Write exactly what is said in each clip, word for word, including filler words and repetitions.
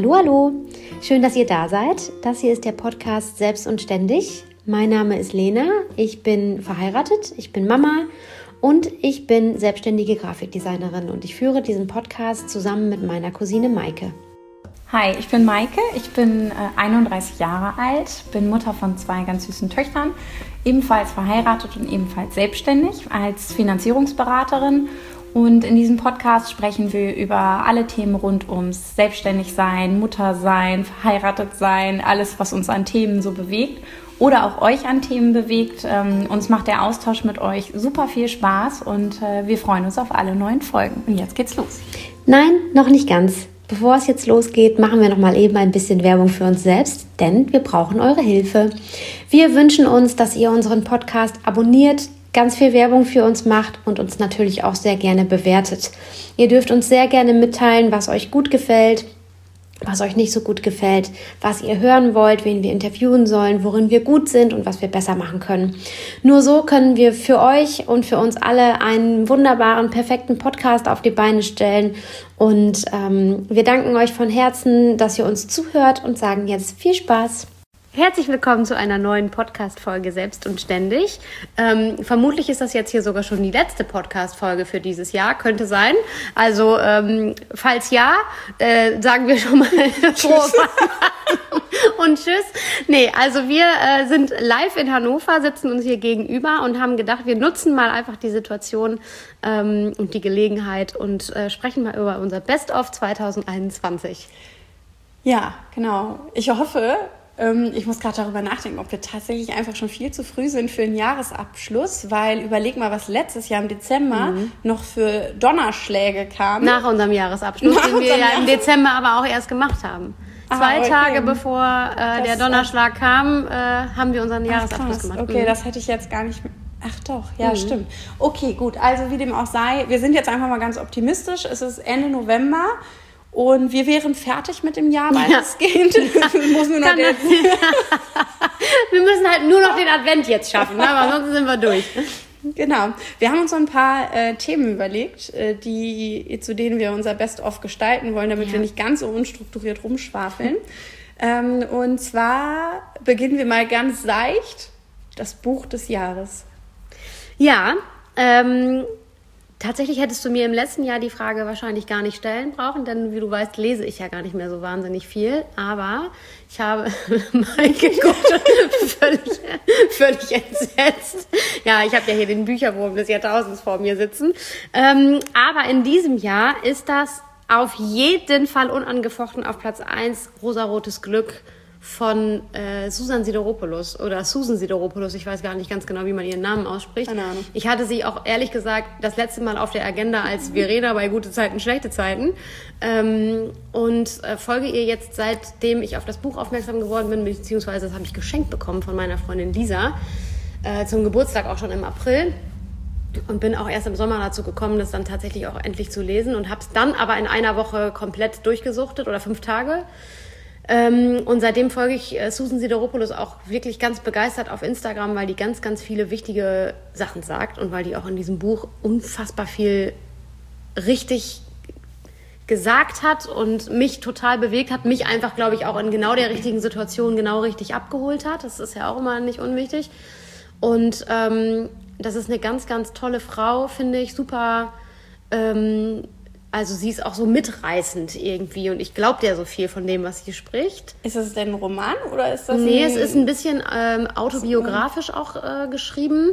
Hallo, hallo. Schön, dass ihr da seid. Das hier ist der Podcast Selbst und Ständig. Mein Name ist Lena. Ich bin verheiratet, ich bin Mama und ich bin selbstständige Grafikdesignerin und ich führe diesen Podcast zusammen mit meiner Cousine Maike. Hi, ich bin Maike, ich bin äh, einunddreißig Jahre alt, bin Mutter von zwei ganz süßen Töchtern, ebenfalls verheiratet und ebenfalls selbstständig als Finanzierungsberaterin. Und in diesem Podcast sprechen wir über alle Themen rund ums Selbstständigsein, Muttersein, Verheiratetsein, alles, was uns an Themen so bewegt oder auch euch an Themen bewegt. Ähm, uns macht der Austausch mit euch super viel Spaß und äh, wir freuen uns auf alle neuen Folgen. Und jetzt geht's los. Nein, noch nicht ganz. Bevor es jetzt losgeht, machen wir noch mal eben ein bisschen Werbung für uns selbst, denn wir brauchen eure Hilfe. Wir wünschen uns, dass ihr unseren Podcast abonniert, ganz viel Werbung für uns macht und uns natürlich auch sehr gerne bewertet. Ihr dürft uns sehr gerne mitteilen, was euch gut gefällt, was euch nicht so gut gefällt, was ihr hören wollt, wen wir interviewen sollen, worin wir gut sind und was wir besser machen können. Nur so können wir für euch und für uns alle einen wunderbaren, perfekten Podcast auf die Beine stellen. Und ähm, wir danken euch von Herzen, dass ihr uns zuhört und sagen jetzt viel Spaß. Herzlich willkommen zu einer neuen Podcast-Folge Selbst und Ständig. Ähm, vermutlich ist das jetzt hier sogar schon die letzte Podcast-Folge für dieses Jahr, könnte sein. Also ähm, falls ja, äh, sagen wir schon mal frohe Weihnachten und tschüss. Nee, also wir äh, sind live in Hannover, sitzen uns hier gegenüber und haben gedacht, wir nutzen mal einfach die Situation ähm, und die Gelegenheit und äh, sprechen mal über unser Best-of zwanzig einundzwanzig. Ja, genau. Ich hoffe... Ich muss gerade darüber nachdenken, ob wir tatsächlich einfach schon viel zu früh sind für einen Jahresabschluss, weil überleg mal, was letztes Jahr im Dezember mhm. noch für Donnerschläge kam. Nach unserem Jahresabschluss, Nach den wir ja im Dezember aber auch erst gemacht haben. Aha, Zwei okay. Tage bevor äh, der Donnerschlag kam, äh, haben wir unseren Jahresabschluss Ach, gemacht. Okay, mhm. das hätte ich jetzt gar nicht... Ach doch, ja, mhm. stimmt. Okay, gut, also wie dem auch sei, wir sind jetzt einfach mal ganz optimistisch. Es ist Ende November. Und wir wären fertig mit dem Jahr weitestgehend. Ja. Muss nur noch den wir müssen halt nur noch den Advent jetzt schaffen, ne? Aber ansonsten sind wir durch. Genau. Wir haben uns so ein paar äh, Themen überlegt, äh, die, zu denen wir unser Best-of gestalten wollen, damit ja. wir nicht ganz so unstrukturiert rumschwafeln. ähm, und zwar beginnen wir mal ganz seicht. Das Buch des Jahres. Ja, ähm... Tatsächlich hättest du mir im letzten Jahr die Frage wahrscheinlich gar nicht stellen brauchen, denn wie du weißt, lese ich ja gar nicht mehr so wahnsinnig viel. Aber ich habe mal geguckt und völlig, völlig entsetzt. Ja, ich habe ja hier den Bücherwurm des Jahrtausends vor mir sitzen. Ähm, aber in diesem Jahr ist das auf jeden Fall unangefochten auf Platz eins Rosarotes Glück von äh, Susan Sideropoulos oder Susan Sideropoulos, ich weiß gar nicht ganz genau, wie man ihren Namen ausspricht. Keine Ahnung. Ich hatte sie auch ehrlich gesagt das letzte Mal auf der Agenda als Verena bei Gute Zeiten, Schlechte Zeiten ähm, und äh, folge ihr jetzt, seitdem ich auf das Buch aufmerksam geworden bin, beziehungsweise das habe ich geschenkt bekommen von meiner Freundin Lisa, äh, zum Geburtstag auch schon im April. Und bin auch erst im Sommer dazu gekommen, das dann tatsächlich auch endlich zu lesen und habe es dann aber in einer Woche komplett durchgesuchtet oder fünf Tage. Ähm, und seitdem folge ich äh, Susan Sideropoulos auch wirklich ganz begeistert auf Instagram, weil die ganz, ganz viele wichtige Sachen sagt und weil die auch in diesem Buch unfassbar viel richtig gesagt hat und mich total bewegt hat, mich einfach, glaube ich, auch in genau der richtigen Situation genau richtig abgeholt hat. Das ist ja auch immer nicht unwichtig. Und ähm, das ist eine ganz, ganz tolle Frau, finde ich, super... Ähm, Also sie ist auch so mitreißend irgendwie und ich glaube der so viel von dem, was sie spricht. Ist das denn ein Roman oder ist das Nee, ein... es ist ein bisschen ähm, autobiografisch auch äh, geschrieben.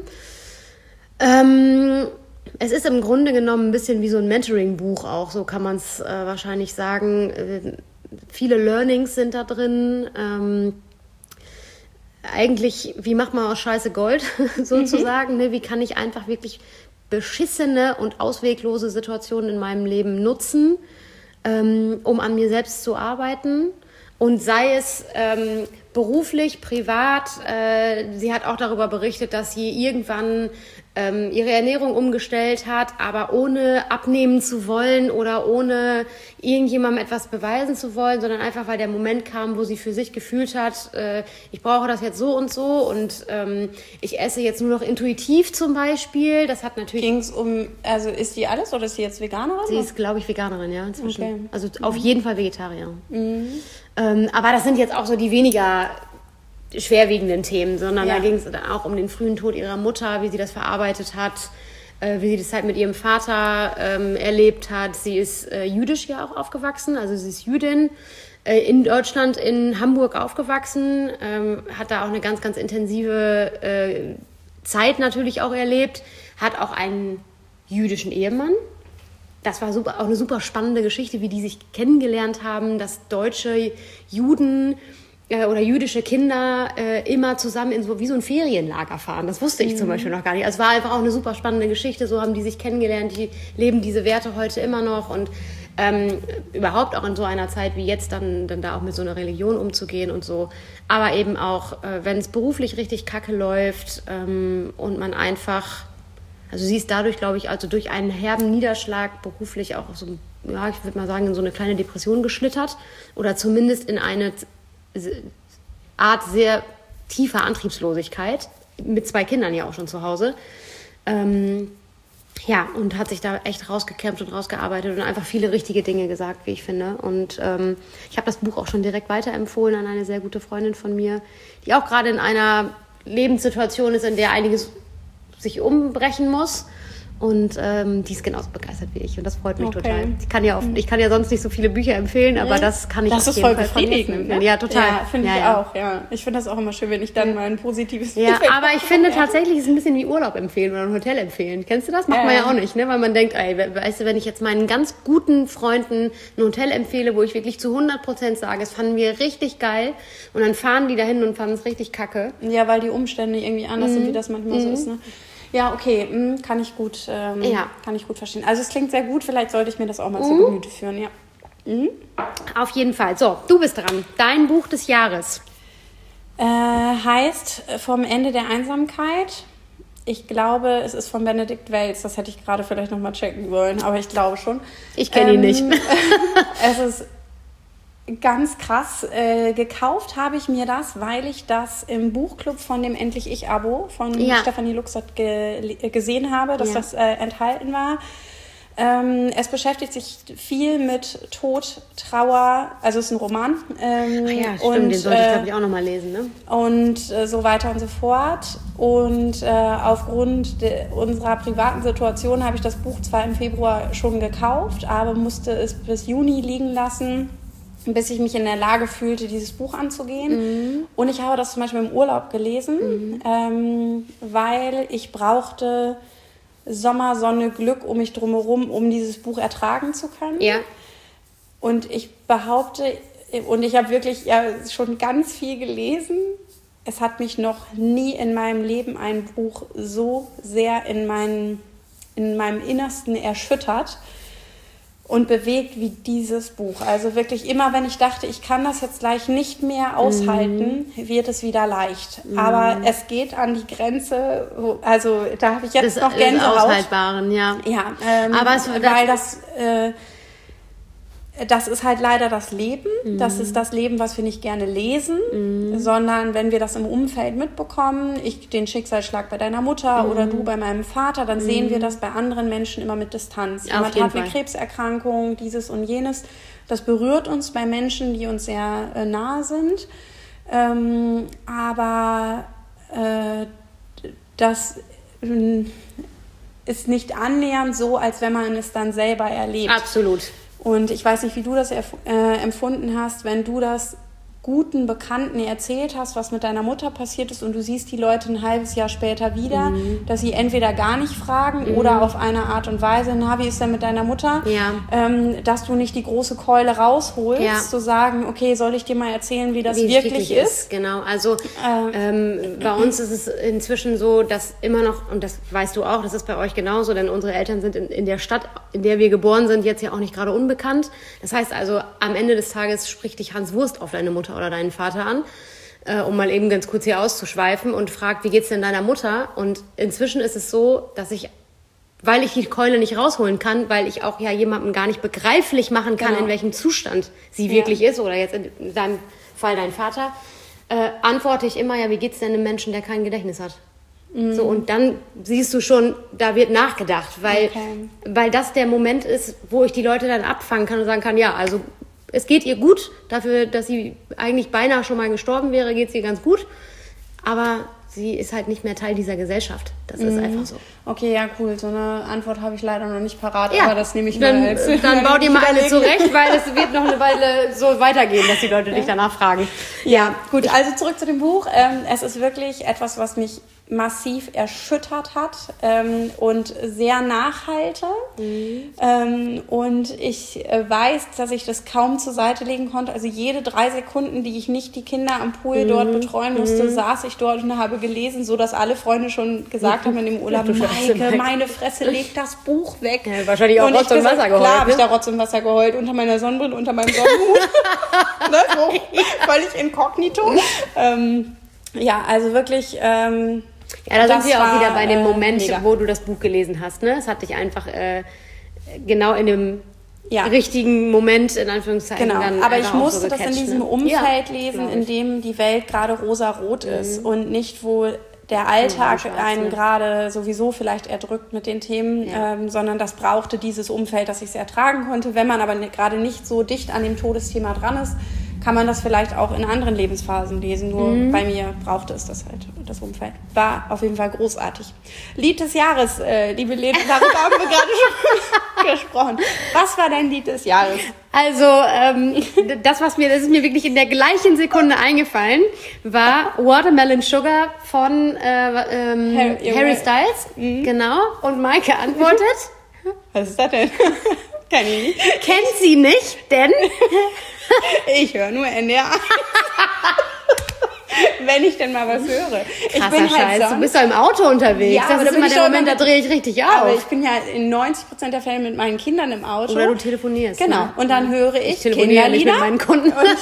Ähm, es ist im Grunde genommen ein bisschen wie so ein Mentoring-Buch auch, so kann man es äh, wahrscheinlich sagen. Äh, viele Learnings sind da drin. Ähm, eigentlich, wie macht man aus Scheiße Gold sozusagen? Mhm. Ne? Wie kann ich einfach wirklich... beschissene und ausweglose Situationen in meinem Leben nutzen, ähm, um an mir selbst zu arbeiten. Und sei es ähm, beruflich, privat. Äh, sie hat auch darüber berichtet, dass sie irgendwann ähm, ihre Ernährung umgestellt hat, aber ohne abnehmen zu wollen oder ohne irgendjemandem etwas beweisen zu wollen, sondern einfach, weil der Moment kam, wo sie für sich gefühlt hat, äh, ich brauche das jetzt so und so und ähm, ich esse jetzt nur noch intuitiv zum Beispiel. Das hat natürlich... Ging es um, also ist die alles oder ist sie jetzt Veganerin? Sie ist, glaube ich, Veganerin, ja, inzwischen. Okay. Also mhm. auf jeden Fall Vegetarier. Mhm. Ähm, aber das sind jetzt auch so die weniger schwerwiegenden Themen, sondern ja. da ging es dann auch um den frühen Tod ihrer Mutter, wie sie das verarbeitet hat, äh, wie sie das halt mit ihrem Vater ähm, erlebt hat. Sie ist äh, jüdisch ja auch aufgewachsen, also sie ist Jüdin, äh, in Deutschland, in Hamburg aufgewachsen, ähm, hat da auch eine ganz, ganz intensive äh, Zeit natürlich auch erlebt, hat auch einen jüdischen Ehemann. Das war super, auch eine super spannende Geschichte, wie die sich kennengelernt haben, dass deutsche Juden oder jüdische Kinder äh, immer zusammen in so wie so ein Ferienlager fahren. Das wusste ich mhm. zum Beispiel noch gar nicht. Also es war einfach auch eine super spannende Geschichte. So haben die sich kennengelernt, die leben diese Werte heute immer noch und ähm, überhaupt auch in so einer Zeit wie jetzt dann, dann da auch mit so einer Religion umzugehen und so. Aber eben auch, äh, wenn es beruflich richtig kacke läuft ähm, und man einfach, also sie ist dadurch, glaube ich, also durch einen herben Niederschlag beruflich auch so, ja, ich würde mal sagen, in so eine kleine Depression geschlittert oder zumindest in eine Art sehr tiefer Antriebslosigkeit, mit zwei Kindern ja auch schon zu Hause. Ähm, ja, und hat sich da echt rausgekämpft und rausgearbeitet und einfach viele richtige Dinge gesagt, wie ich finde. Und ähm, ich habe das Buch auch schon direkt weiterempfohlen an eine sehr gute Freundin von mir, die auch gerade in einer Lebenssituation ist, in der einiges sich umbrechen muss. Und ähm, die ist genauso begeistert wie ich. Und das freut mich okay. total. Ich kann, ja oft, ich kann ja sonst nicht so viele Bücher empfehlen, aber das kann ich das auf jeden Fall von empfehlen. Ne? Ja, total. Ja, finde ja, ich ja. auch. Ja. Ich finde das auch immer schön, wenn ich dann ja. mal ein positives Ja, Feedback aber ich finde tatsächlich, es ist ein bisschen wie Urlaub empfehlen oder ein Hotel empfehlen. Kennst du das? Macht äh. man ja auch nicht, ne? Weil man denkt, ey, weißt du, wenn ich jetzt meinen ganz guten Freunden ein Hotel empfehle, wo ich wirklich zu hundert Prozent sage, es fanden wir richtig geil und dann fahren die dahin und fanden es richtig kacke. Ja, weil die Umstände irgendwie anders mhm. sind, wie das manchmal mhm. so ist, ne? Ja, okay, kann ich gut, ähm, ja. kann ich gut verstehen. Also es klingt sehr gut, vielleicht sollte ich mir das auch mal mhm. zu Gemüte führen, ja. Mhm. Auf jeden Fall. So, du bist dran. Dein Buch des Jahres. Äh, heißt Vom Ende der Einsamkeit. Ich glaube, es ist von Benedikt Wells. Das hätte ich gerade vielleicht nochmal checken wollen, aber ich glaube schon. Ich kenne ähm, ihn nicht. Es ist ganz krass. Äh, gekauft habe ich mir das, weil ich das im Buchclub von dem Endlich Ich-Abo von ja. Stefanie Luxert ge- gesehen habe, dass ja. das äh, enthalten war. Ähm, es beschäftigt sich viel mit Tod, Trauer, also es ist ein Roman. Ähm, Ach ja, stimmt, und, den sollte ich, glaube ich, auch nochmal lesen. Ne? Und äh, so weiter und so fort. Und äh, aufgrund de- unserer privaten Situation habe ich das Buch zwar im Februar schon gekauft, aber musste es bis Juni liegen lassen, bis ich mich in der Lage fühlte, dieses Buch anzugehen. Mhm. Und ich habe das zum Beispiel im Urlaub gelesen, mhm. ähm, weil ich brauchte Sommer, Sonne, Glück um mich drumherum, um dieses Buch ertragen zu können. Ja. Und ich behaupte, und ich habe wirklich ja, schon ganz viel gelesen, es hat mich noch nie in meinem Leben ein Buch so sehr in, mein, in meinem Innersten erschüttert und bewegt wie dieses Buch. Also wirklich immer, wenn ich dachte, ich kann das jetzt gleich nicht mehr aushalten, mhm. wird es wieder leicht. Mhm. Aber es geht an die Grenze, wo, also da habe ich jetzt das, noch Gänsehaut. Das Aushaltbaren, ja. Ja, ähm, aber es, weil das... Äh, Das ist halt leider das Leben. Mhm. Das ist das Leben, was wir nicht gerne lesen, mhm. sondern wenn wir das im Umfeld mitbekommen, ich den Schicksalsschlag bei deiner Mutter mhm. oder du bei meinem Vater, dann mhm. sehen wir das bei anderen Menschen immer mit Distanz. Jemand hat eine Krebserkrankung, dieses und jenes. Das berührt uns bei Menschen, die uns sehr äh, nahe sind. Ähm, aber äh, das äh, ist nicht annähernd so, als wenn man es dann selber erlebt. Absolut. Und ich weiß nicht, wie du das erf- äh, empfunden hast, wenn du das guten Bekannten erzählt hast, was mit deiner Mutter passiert ist und du siehst die Leute ein halbes Jahr später wieder, mhm. dass sie entweder gar nicht fragen mhm. oder auf eine Art und Weise, na, wie ist denn mit deiner Mutter? Ja. Ähm, dass du nicht die große Keule rausholst, ja. zu sagen, okay, soll ich dir mal erzählen, wie das wie wirklich, wirklich ist? ist? Genau, also äh. ähm, bei uns ist es inzwischen so, dass immer noch, und das weißt du auch, das ist bei euch genauso, denn unsere Eltern sind in, in der Stadt, in der wir geboren sind, jetzt ja auch nicht gerade unbekannt. Das heißt also, am Ende des Tages spricht dich Hans Wurst auf deine Mutter oder deinen Vater an. äh, um mal eben ganz kurz hier auszuschweifen und fragt, wie geht's denn deiner Mutter? Und inzwischen ist es so, dass ich, weil ich die Keule nicht rausholen kann, weil ich auch ja jemandem gar nicht begreiflich machen kann, genau. in welchem Zustand sie ja. wirklich ist, oder jetzt in deinem Fall dein Vater, äh, antworte ich immer, ja, wie geht's denn einem Menschen, der kein Gedächtnis hat? Mhm. So, und dann siehst du schon, da wird nachgedacht, weil, okay. weil das der Moment ist, wo ich die Leute dann abfangen kann und sagen kann, ja, also es geht ihr gut, dafür, dass sie eigentlich beinahe schon mal gestorben wäre, geht es ihr ganz gut, aber sie ist halt nicht mehr Teil dieser Gesellschaft. Das mhm. ist einfach so. Okay, ja, cool. So eine Antwort habe ich leider noch nicht parat, ja, aber das nehme ich dann, mal als... Dann baut ihr mal eine zurecht, weil es wird noch eine Weile so weitergehen, dass die Leute dich danach fragen. Ja, gut, also zurück zu dem Buch. Ähm, es ist wirklich etwas, was mich massiv erschüttert hat ähm, und sehr nachhalte. Mhm. Ähm, und ich äh, weiß, dass ich das kaum zur Seite legen konnte. Also jede drei Sekunden, die ich nicht die Kinder am Pool mhm. dort betreuen musste, mhm. saß ich dort und habe gelesen, so dass alle Freunde schon gesagt haben in dem Urlaub, Maike, meine Fresse, leg das Buch weg. Ja, wahrscheinlich auch und Rotz und gesagt, Wasser geheult. Klar habe ich da Rotz und Wasser geheult, unter meiner Sonnenbrille, unter meinem Sonnenhut. Ne, so völlig inkognito. ähm, ja, also wirklich... Ähm, Ja, da sind wir auch wieder bei dem Moment, äh, wo du das Buch gelesen hast. Ne? Es hat dich einfach äh, genau in dem ja. richtigen Moment, in Anführungszeichen, genau. dann aber ich musste so das in diesem ne? Umfeld ja, lesen, in dem die Welt gerade rosa-rot mhm. ist und nicht, wo der Alltag ja, einen ne? gerade sowieso vielleicht erdrückt mit den Themen, ja. ähm, sondern das brauchte dieses Umfeld, dass ich es ertragen konnte. Wenn man aber ne, gerade nicht so dicht an dem Todesthema dran ist, kann man das vielleicht auch in anderen Lebensphasen lesen. Nur mhm. bei mir brauchte es das halt, das Umfeld. War auf jeden Fall großartig. Lied des Jahres, äh, liebe Lena, darüber haben wir gerade schon gesprochen. Was war dein Lied des Jahres? Also, ähm, das, was mir, das ist mir wirklich in der gleichen Sekunde eingefallen, war Watermelon Sugar von äh, ähm, Harry, Harry Styles. Mhm. Genau. Und Maike antwortet. Was ist das denn? Kenn ich nicht. Kennt sie nicht, denn... Ich höre nur N D R. Wenn ich denn mal was höre. Ich Krasser bin halt Scheiß, sonst, du bist doch im Auto unterwegs. Ja, das ist immer der Moment, da drehe ich richtig auf. Aber ich bin ja in neunzig Prozent der Fälle mit meinen Kindern im Auto. Oder du telefonierst. Genau. Ne? Und dann höre ich, ich telefoniere nicht mit meinen Kunden. Und,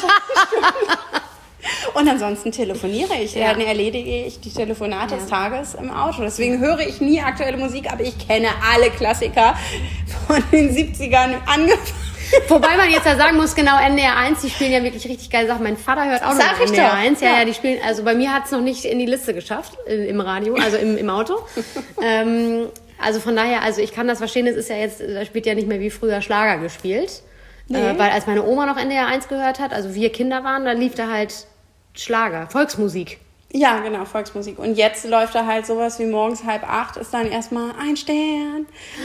und ansonsten telefoniere ich. Ja. Dann erledige ich die Telefonate ja. des Tages im Auto. Deswegen höre ich nie aktuelle Musik, aber ich kenne alle Klassiker von den siebzigern angefangen. Wobei man jetzt ja sagen muss, genau, N D R eins, die spielen ja wirklich richtig geile Sachen. Mein Vater hört auch noch N D R eins. Ja, ja, die spielen, also bei mir hat es noch nicht in die Liste geschafft, im Radio, also im, im Auto. ähm, also von daher, also ich kann das verstehen, es ist ja jetzt, da spielt ja nicht mehr wie früher Schlager gespielt. Nee. Äh, weil als meine Oma noch N D R eins gehört hat, also wir Kinder waren, da lief da halt Schlager, Volksmusik. Ja, genau, Volksmusik. Und jetzt läuft da halt sowas wie morgens halb acht, ist dann erstmal ein Stern.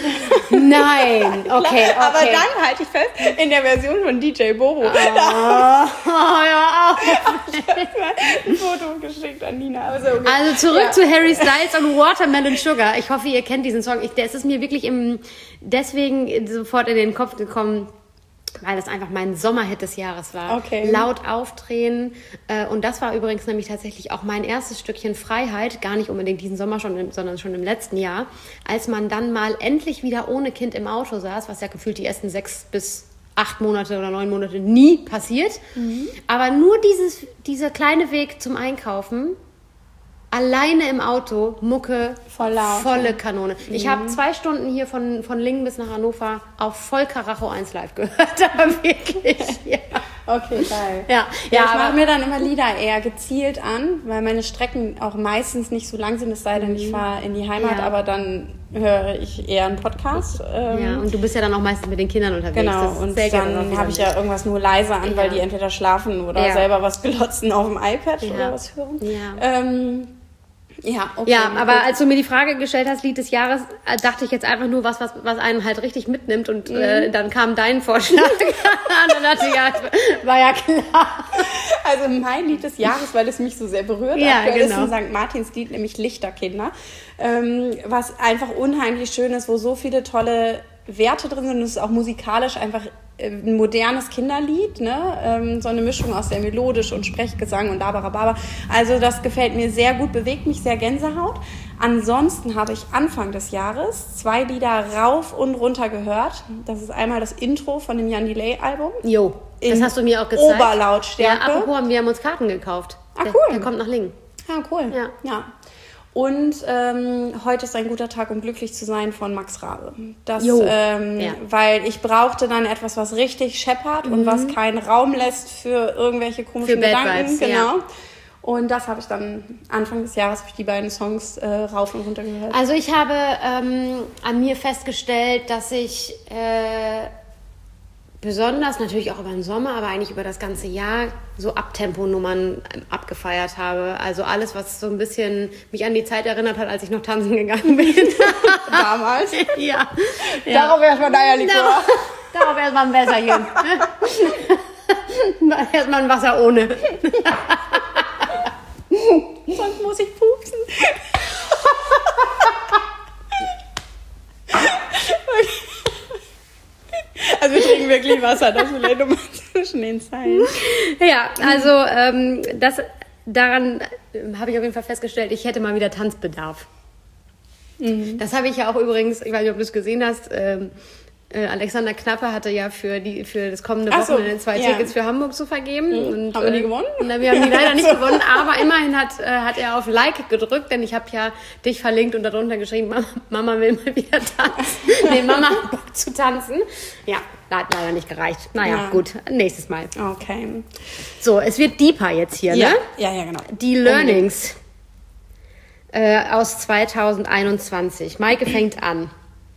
Nein, okay, okay. Aber dann halte ich fest, in der Version von D J Bobo. Oh, da oh ja, ich habe mal ein Foto geschickt an Nina. Also, okay. also zurück ja. zu Harry Styles und Watermelon Sugar. Ich hoffe, ihr kennt diesen Song. Ich, das ist mir wirklich im, deswegen sofort in den Kopf gekommen, weil das einfach mein Sommerhit des Jahres war. Okay. Laut aufdrehen. Und das war übrigens nämlich tatsächlich auch mein erstes Stückchen Freiheit, gar nicht unbedingt diesen Sommer, schon, sondern schon im letzten Jahr, als man dann mal endlich wieder ohne Kind im Auto saß, was ja gefühlt die ersten sechs bis acht Monate oder neun Monate nie passiert. Mhm. Aber nur dieses, dieser kleine Weg zum Einkaufen, alleine im Auto, Mucke, Voll laut, volle ja. Kanone. Mhm. Ich habe zwei Stunden hier von, von Lingen bis nach Hannover auf voll Karacho eins live gehört, aber wirklich, ja. Okay, geil. Ja, ja, ja ich aber mache mir dann immer Lieder eher gezielt an, weil meine Strecken auch meistens nicht so lang sind, es sei denn, mhm. ich fahre in die Heimat, ja. aber dann höre ich eher einen Podcast. Ähm, ja, und du bist ja dann auch meistens mit den Kindern unterwegs. Genau, und dann habe ich ja irgendwas nur leise an, ja. weil die entweder schlafen oder ja. selber was glotzen auf dem iPad ja. oder was hören. Ja. Ähm, Ja, okay. Ja, aber gut. Als du mir die Frage gestellt hast, Lied des Jahres, dachte ich jetzt einfach nur was, was, was einen halt richtig mitnimmt und mhm. äh, dann kam dein Vorschlag. Und dann dachte ich, ja, war ja klar. Also mein Lied des Jahres, weil es mich so sehr berührt, ja, aktuell genau. ist ein Sankt Martins Lied, nämlich Lichterkinder, ähm, was einfach unheimlich schön ist, wo so viele tolle Werte drin sind und es ist auch musikalisch einfach ein modernes Kinderlied, ne? Ähm, so eine Mischung aus der Melodisch und Sprechgesang und Labarababa. Also das gefällt mir sehr gut, bewegt mich sehr Gänsehaut. Ansonsten habe ich Anfang des Jahres zwei Lieder rauf und runter gehört. Das ist einmal das Intro von dem Jan Delay Album. Jo, das hast du mir auch gezeigt. Oberlautstärke. Ja, apropos, wir haben uns Karten gekauft. Ach Ah, der, cool. Der kommt nach Lingen. Ah, cool. Ja. ja. Und ähm, heute ist ein guter Tag, um glücklich zu sein von Max Rabe. Das, ähm, ja. Weil ich brauchte dann etwas, was richtig scheppert mhm. und was keinen Raum lässt für irgendwelche komischen für Gedanken. Vibes, genau. Ja. Und das habe ich dann Anfang des Jahres habe ich die beiden Songs äh, rauf und runter gehört. Also ich habe ähm, an mir festgestellt, dass ich äh, besonders natürlich auch über den Sommer, aber eigentlich über das ganze Jahr so Abtempo-Nummern abgefeiert habe. Also alles, was so ein bisschen mich an die Zeit erinnert hat, als ich noch tanzen gegangen bin. Damals? Ja. ja. Darauf erstmal ein Eierlikör. Darauf, darauf erstmal ein Wässerchen. Erstmal ein Wasser ohne. Sonst muss ich pupsen. Also wir trinken wirklich Wasser, das vielleicht nochmal zwischen den Zeilen. Ja, also ähm, das, daran habe ich auf jeden Fall festgestellt, ich hätte mal wieder Tanzbedarf. Mhm. Das habe ich ja auch übrigens, ich weiß nicht, ob du es gesehen hast, ähm, äh, Alexander Knappe hatte ja für, die, für das kommende Wochenende so, zwei ja. Tickets für Hamburg zu vergeben. Mhm. Und, haben wir die gewonnen? Äh, wir haben die leider nicht gewonnen, aber immerhin hat, äh, hat er auf Like gedrückt, denn ich habe ja dich verlinkt und darunter geschrieben, Mama, Mama will mal wieder tanzen. Nee, Mama hat Bock zu tanzen. Ja, hat leider nicht gereicht. Naja, ja. gut, nächstes Mal. Okay. So, es wird deeper jetzt hier, ja. ne? Ja, ja, genau. Die Learnings äh, aus zwanzig einundzwanzig. Maike fängt an.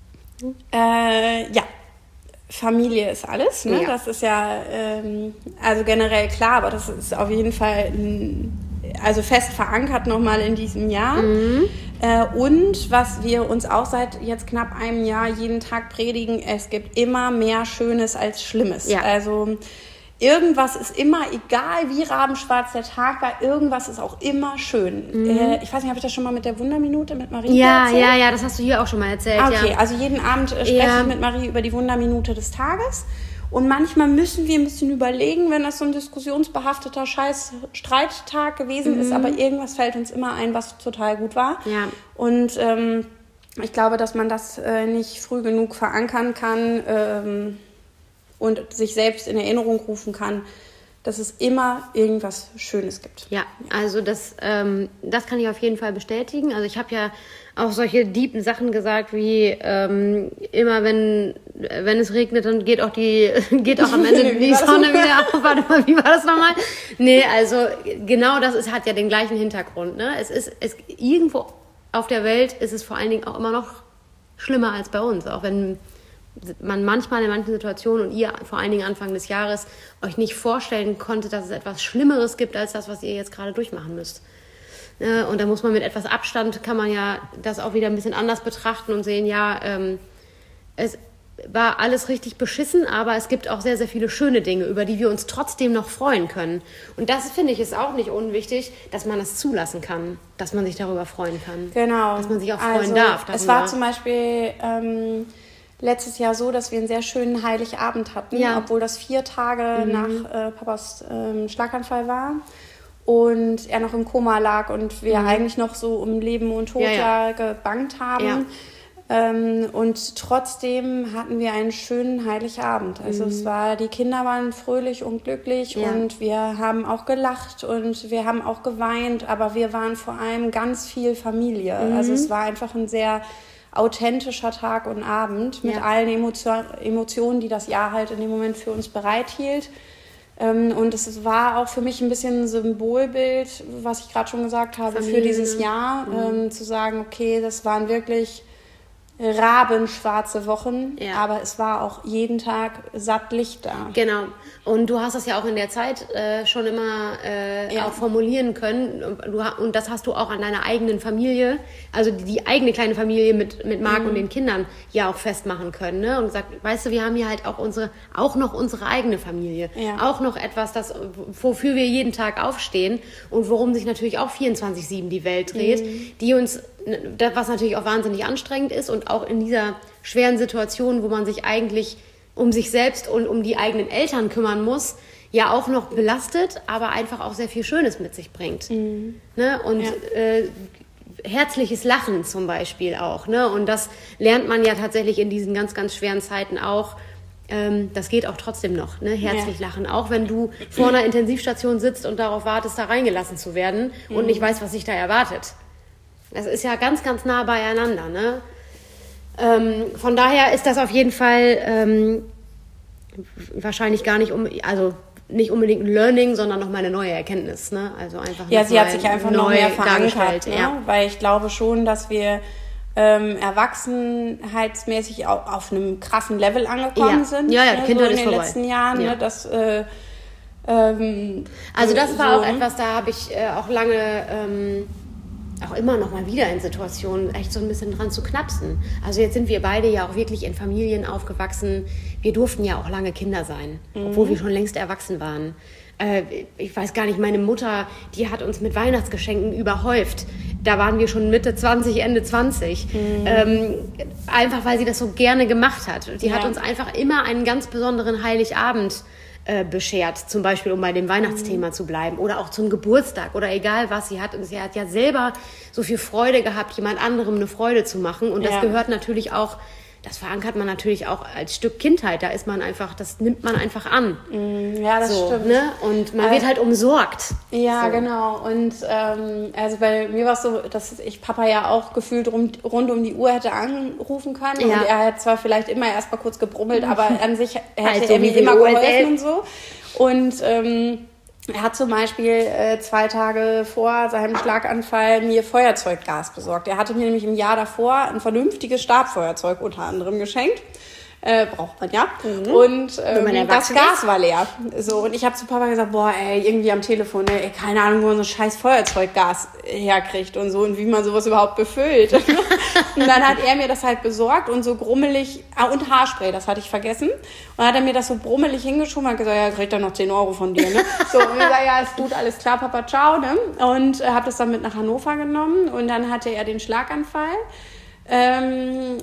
Äh, ja, Familie ist alles, ne? Ja. Das ist ja ähm, also generell klar, aber das ist auf jeden Fall also fest verankert nochmal in diesem Jahr. Mhm. Äh, und was wir uns auch seit jetzt knapp einem Jahr jeden Tag predigen, es gibt immer mehr Schönes als Schlimmes. Ja. Also irgendwas ist immer, egal wie rabenschwarz der Tag war, irgendwas ist auch immer schön. Mhm. Äh, ich weiß nicht, habe ich das schon mal mit der Wunderminute mit Marie ja, erzählt? Ja, ja, das hast du hier auch schon mal erzählt. Okay, ja. Also jeden Abend äh, spreche ja. ich mit Marie über die Wunderminute des Tages. Und manchmal müssen wir ein bisschen überlegen, wenn das so ein diskussionsbehafteter Scheiß-Streittag gewesen mhm. ist, aber irgendwas fällt uns immer ein, was total gut war. Ja. Und ähm, ich glaube, dass man das äh, nicht früh genug verankern kann, ähm, und sich selbst in Erinnerung rufen kann, dass es immer irgendwas Schönes gibt. Ja, also das, ähm, das kann ich auf jeden Fall bestätigen. Also ich habe ja auch solche deepen Sachen gesagt, wie ähm, immer wenn, wenn es regnet, dann geht auch die geht auch am Ende die Sonne wieder auf. Warte mal, wie war das nochmal? Nee, also genau das ist, hat ja den gleichen Hintergrund. Ne? Es ist es, irgendwo auf der Welt ist es vor allen Dingen auch immer noch schlimmer als bei uns, auch wenn man manchmal in manchen Situationen und ihr vor allen Dingen Anfang des Jahres euch nicht vorstellen konnte, dass es etwas Schlimmeres gibt als das, was ihr jetzt gerade durchmachen müsst. Und da muss man mit etwas Abstand, kann man ja das auch wieder ein bisschen anders betrachten und sehen, ja, ähm, es war alles richtig beschissen, aber es gibt auch sehr, sehr viele schöne Dinge, über die wir uns trotzdem noch freuen können. Und das, finde ich, ist auch nicht unwichtig, dass man das zulassen kann, dass man sich darüber freuen kann. Genau. Dass man sich auch freuen also, darf. Darüber. Es war zum Beispiel ähm, letztes Jahr so, dass wir einen sehr schönen Heiligabend hatten, ja. obwohl das vier Tage mhm. nach äh, Papas ähm, Schlaganfall war und er noch im Koma lag und wir mhm. eigentlich noch so um Leben und Tod ja, ja. gebangt haben. Ja. Ähm, und trotzdem hatten wir einen schönen Heiligabend. Also mhm. es war, die Kinder waren fröhlich und glücklich ja. und wir haben auch gelacht und wir haben auch geweint, aber wir waren vor allem ganz viel Familie. Mhm. Also es war einfach ein sehr authentischer Tag und Abend mit ja. allen Emotio- Emotionen, die das Jahr halt in dem Moment für uns bereithielt. Ähm, und es war auch für mich ein bisschen ein Symbolbild, was ich gerade schon gesagt habe, Familie. Für dieses Jahr, mhm. ähm, zu sagen, okay, das waren wirklich rabenschwarze Wochen, ja. aber es war auch jeden Tag satt Licht da. Genau. Und du hast das ja auch in der Zeit äh, schon immer äh, ja. auch formulieren können. Und, du, und das hast du auch an deiner eigenen Familie, also die, die eigene kleine Familie mit, mit Marc mhm. und den Kindern ja auch festmachen können. Ne? Und gesagt, weißt du, wir haben hier halt auch unsere, auch noch unsere eigene Familie. Ja. Auch noch etwas, das, wofür wir jeden Tag aufstehen und worum sich natürlich auch vierundzwanzig sieben die Welt dreht, mhm. die uns, was natürlich auch wahnsinnig anstrengend ist und auch in dieser schweren Situation, wo man sich eigentlich um sich selbst und um die eigenen Eltern kümmern muss, ja auch noch belastet, aber einfach auch sehr viel Schönes mit sich bringt. Mhm. Ne? Und ja. äh, herzliches Lachen zum Beispiel auch. Ne? Und das lernt man ja tatsächlich in diesen ganz, ganz schweren Zeiten auch, Ähm, das geht auch trotzdem noch, ne? Herzlich Ja. lachen. Auch wenn du vor einer Intensivstation sitzt und darauf wartest, da reingelassen zu werden mhm. und nicht weißt, was sich da erwartet. Das ist ja ganz, ganz nah beieinander, ne? Ähm, von daher ist das auf jeden Fall ähm, wahrscheinlich gar nicht um, also nicht unbedingt ein Learning, sondern nochmal eine neue Erkenntnis, ne? Also einfach ja, sie hat sich einfach noch mehr verankert, ne? Ja. Weil ich glaube schon, dass wir ähm, erwachsenheitsmäßig auf, auf einem krassen Level angekommen ja. sind. Ja, ja, die ne? Kindheit so ist in den vorbei. letzten Jahren, ja. ne? Das, äh, ähm, also das so, war auch ne? etwas, da habe ich äh, auch lange, ähm, auch immer noch mal wieder in Situationen echt so ein bisschen dran zu knapsen. Also jetzt sind wir beide ja auch wirklich in Familien aufgewachsen. Wir durften ja auch lange Kinder sein, mhm. obwohl wir schon längst erwachsen waren. Äh, ich weiß gar nicht, meine Mutter, die hat uns mit Weihnachtsgeschenken überhäuft. Da waren wir schon Mitte zwanzig, Ende zwanzig. Mhm. Ähm, einfach, weil sie das so gerne gemacht hat. Die ja. hat uns einfach immer einen ganz besonderen Heiligabend äh, beschert. Zum Beispiel, um bei dem Weihnachtsthema mhm. zu bleiben. Oder auch zum Geburtstag oder egal was sie hat. Und sie hat ja selber so viel Freude gehabt, jemand anderem eine Freude zu machen. Und das ja. gehört natürlich auch, das verankert man natürlich auch als Stück Kindheit. Da ist man einfach, das nimmt man einfach an. Ja, das so, stimmt. Ne? Und man also, wird halt umsorgt. Ja, so. Genau. Und ähm, also bei mir war es so, dass ich Papa ja auch gefühlt rund, rund um die Uhr hätte anrufen können. Ja. Und er hat zwar vielleicht immer erst mal kurz gebrummelt, aber an sich hätte also, er mir immer geholfen und so. Und ähm, er hat zum Beispiel äh, zwei Tage vor seinem Schlaganfall mir Feuerzeuggas besorgt. Er hatte mir nämlich im Jahr davor ein vernünftiges Stabfeuerzeug unter anderem geschenkt. Äh, braucht man ja. Mhm. Und ähm, das Gas war leer. So, und ich habe zu Papa gesagt, boah, ey, irgendwie am Telefon, ey, keine Ahnung, wo man so scheiß Feuerzeuggas herkriegt und so und wie man sowas überhaupt befüllt. Und dann hat er mir das halt besorgt und so grummelig, ah, und Haarspray, das hatte ich vergessen. Und dann hat er mir das so brummelig hingeschoben und hat gesagt, ja, kriegt er noch zehn Euro von dir, ne? So, und ich sag, ja, ist gut, alles klar, Papa, ciao, ne? Und äh, habe das dann mit nach Hannover genommen und dann hatte er den Schlaganfall. Ähm,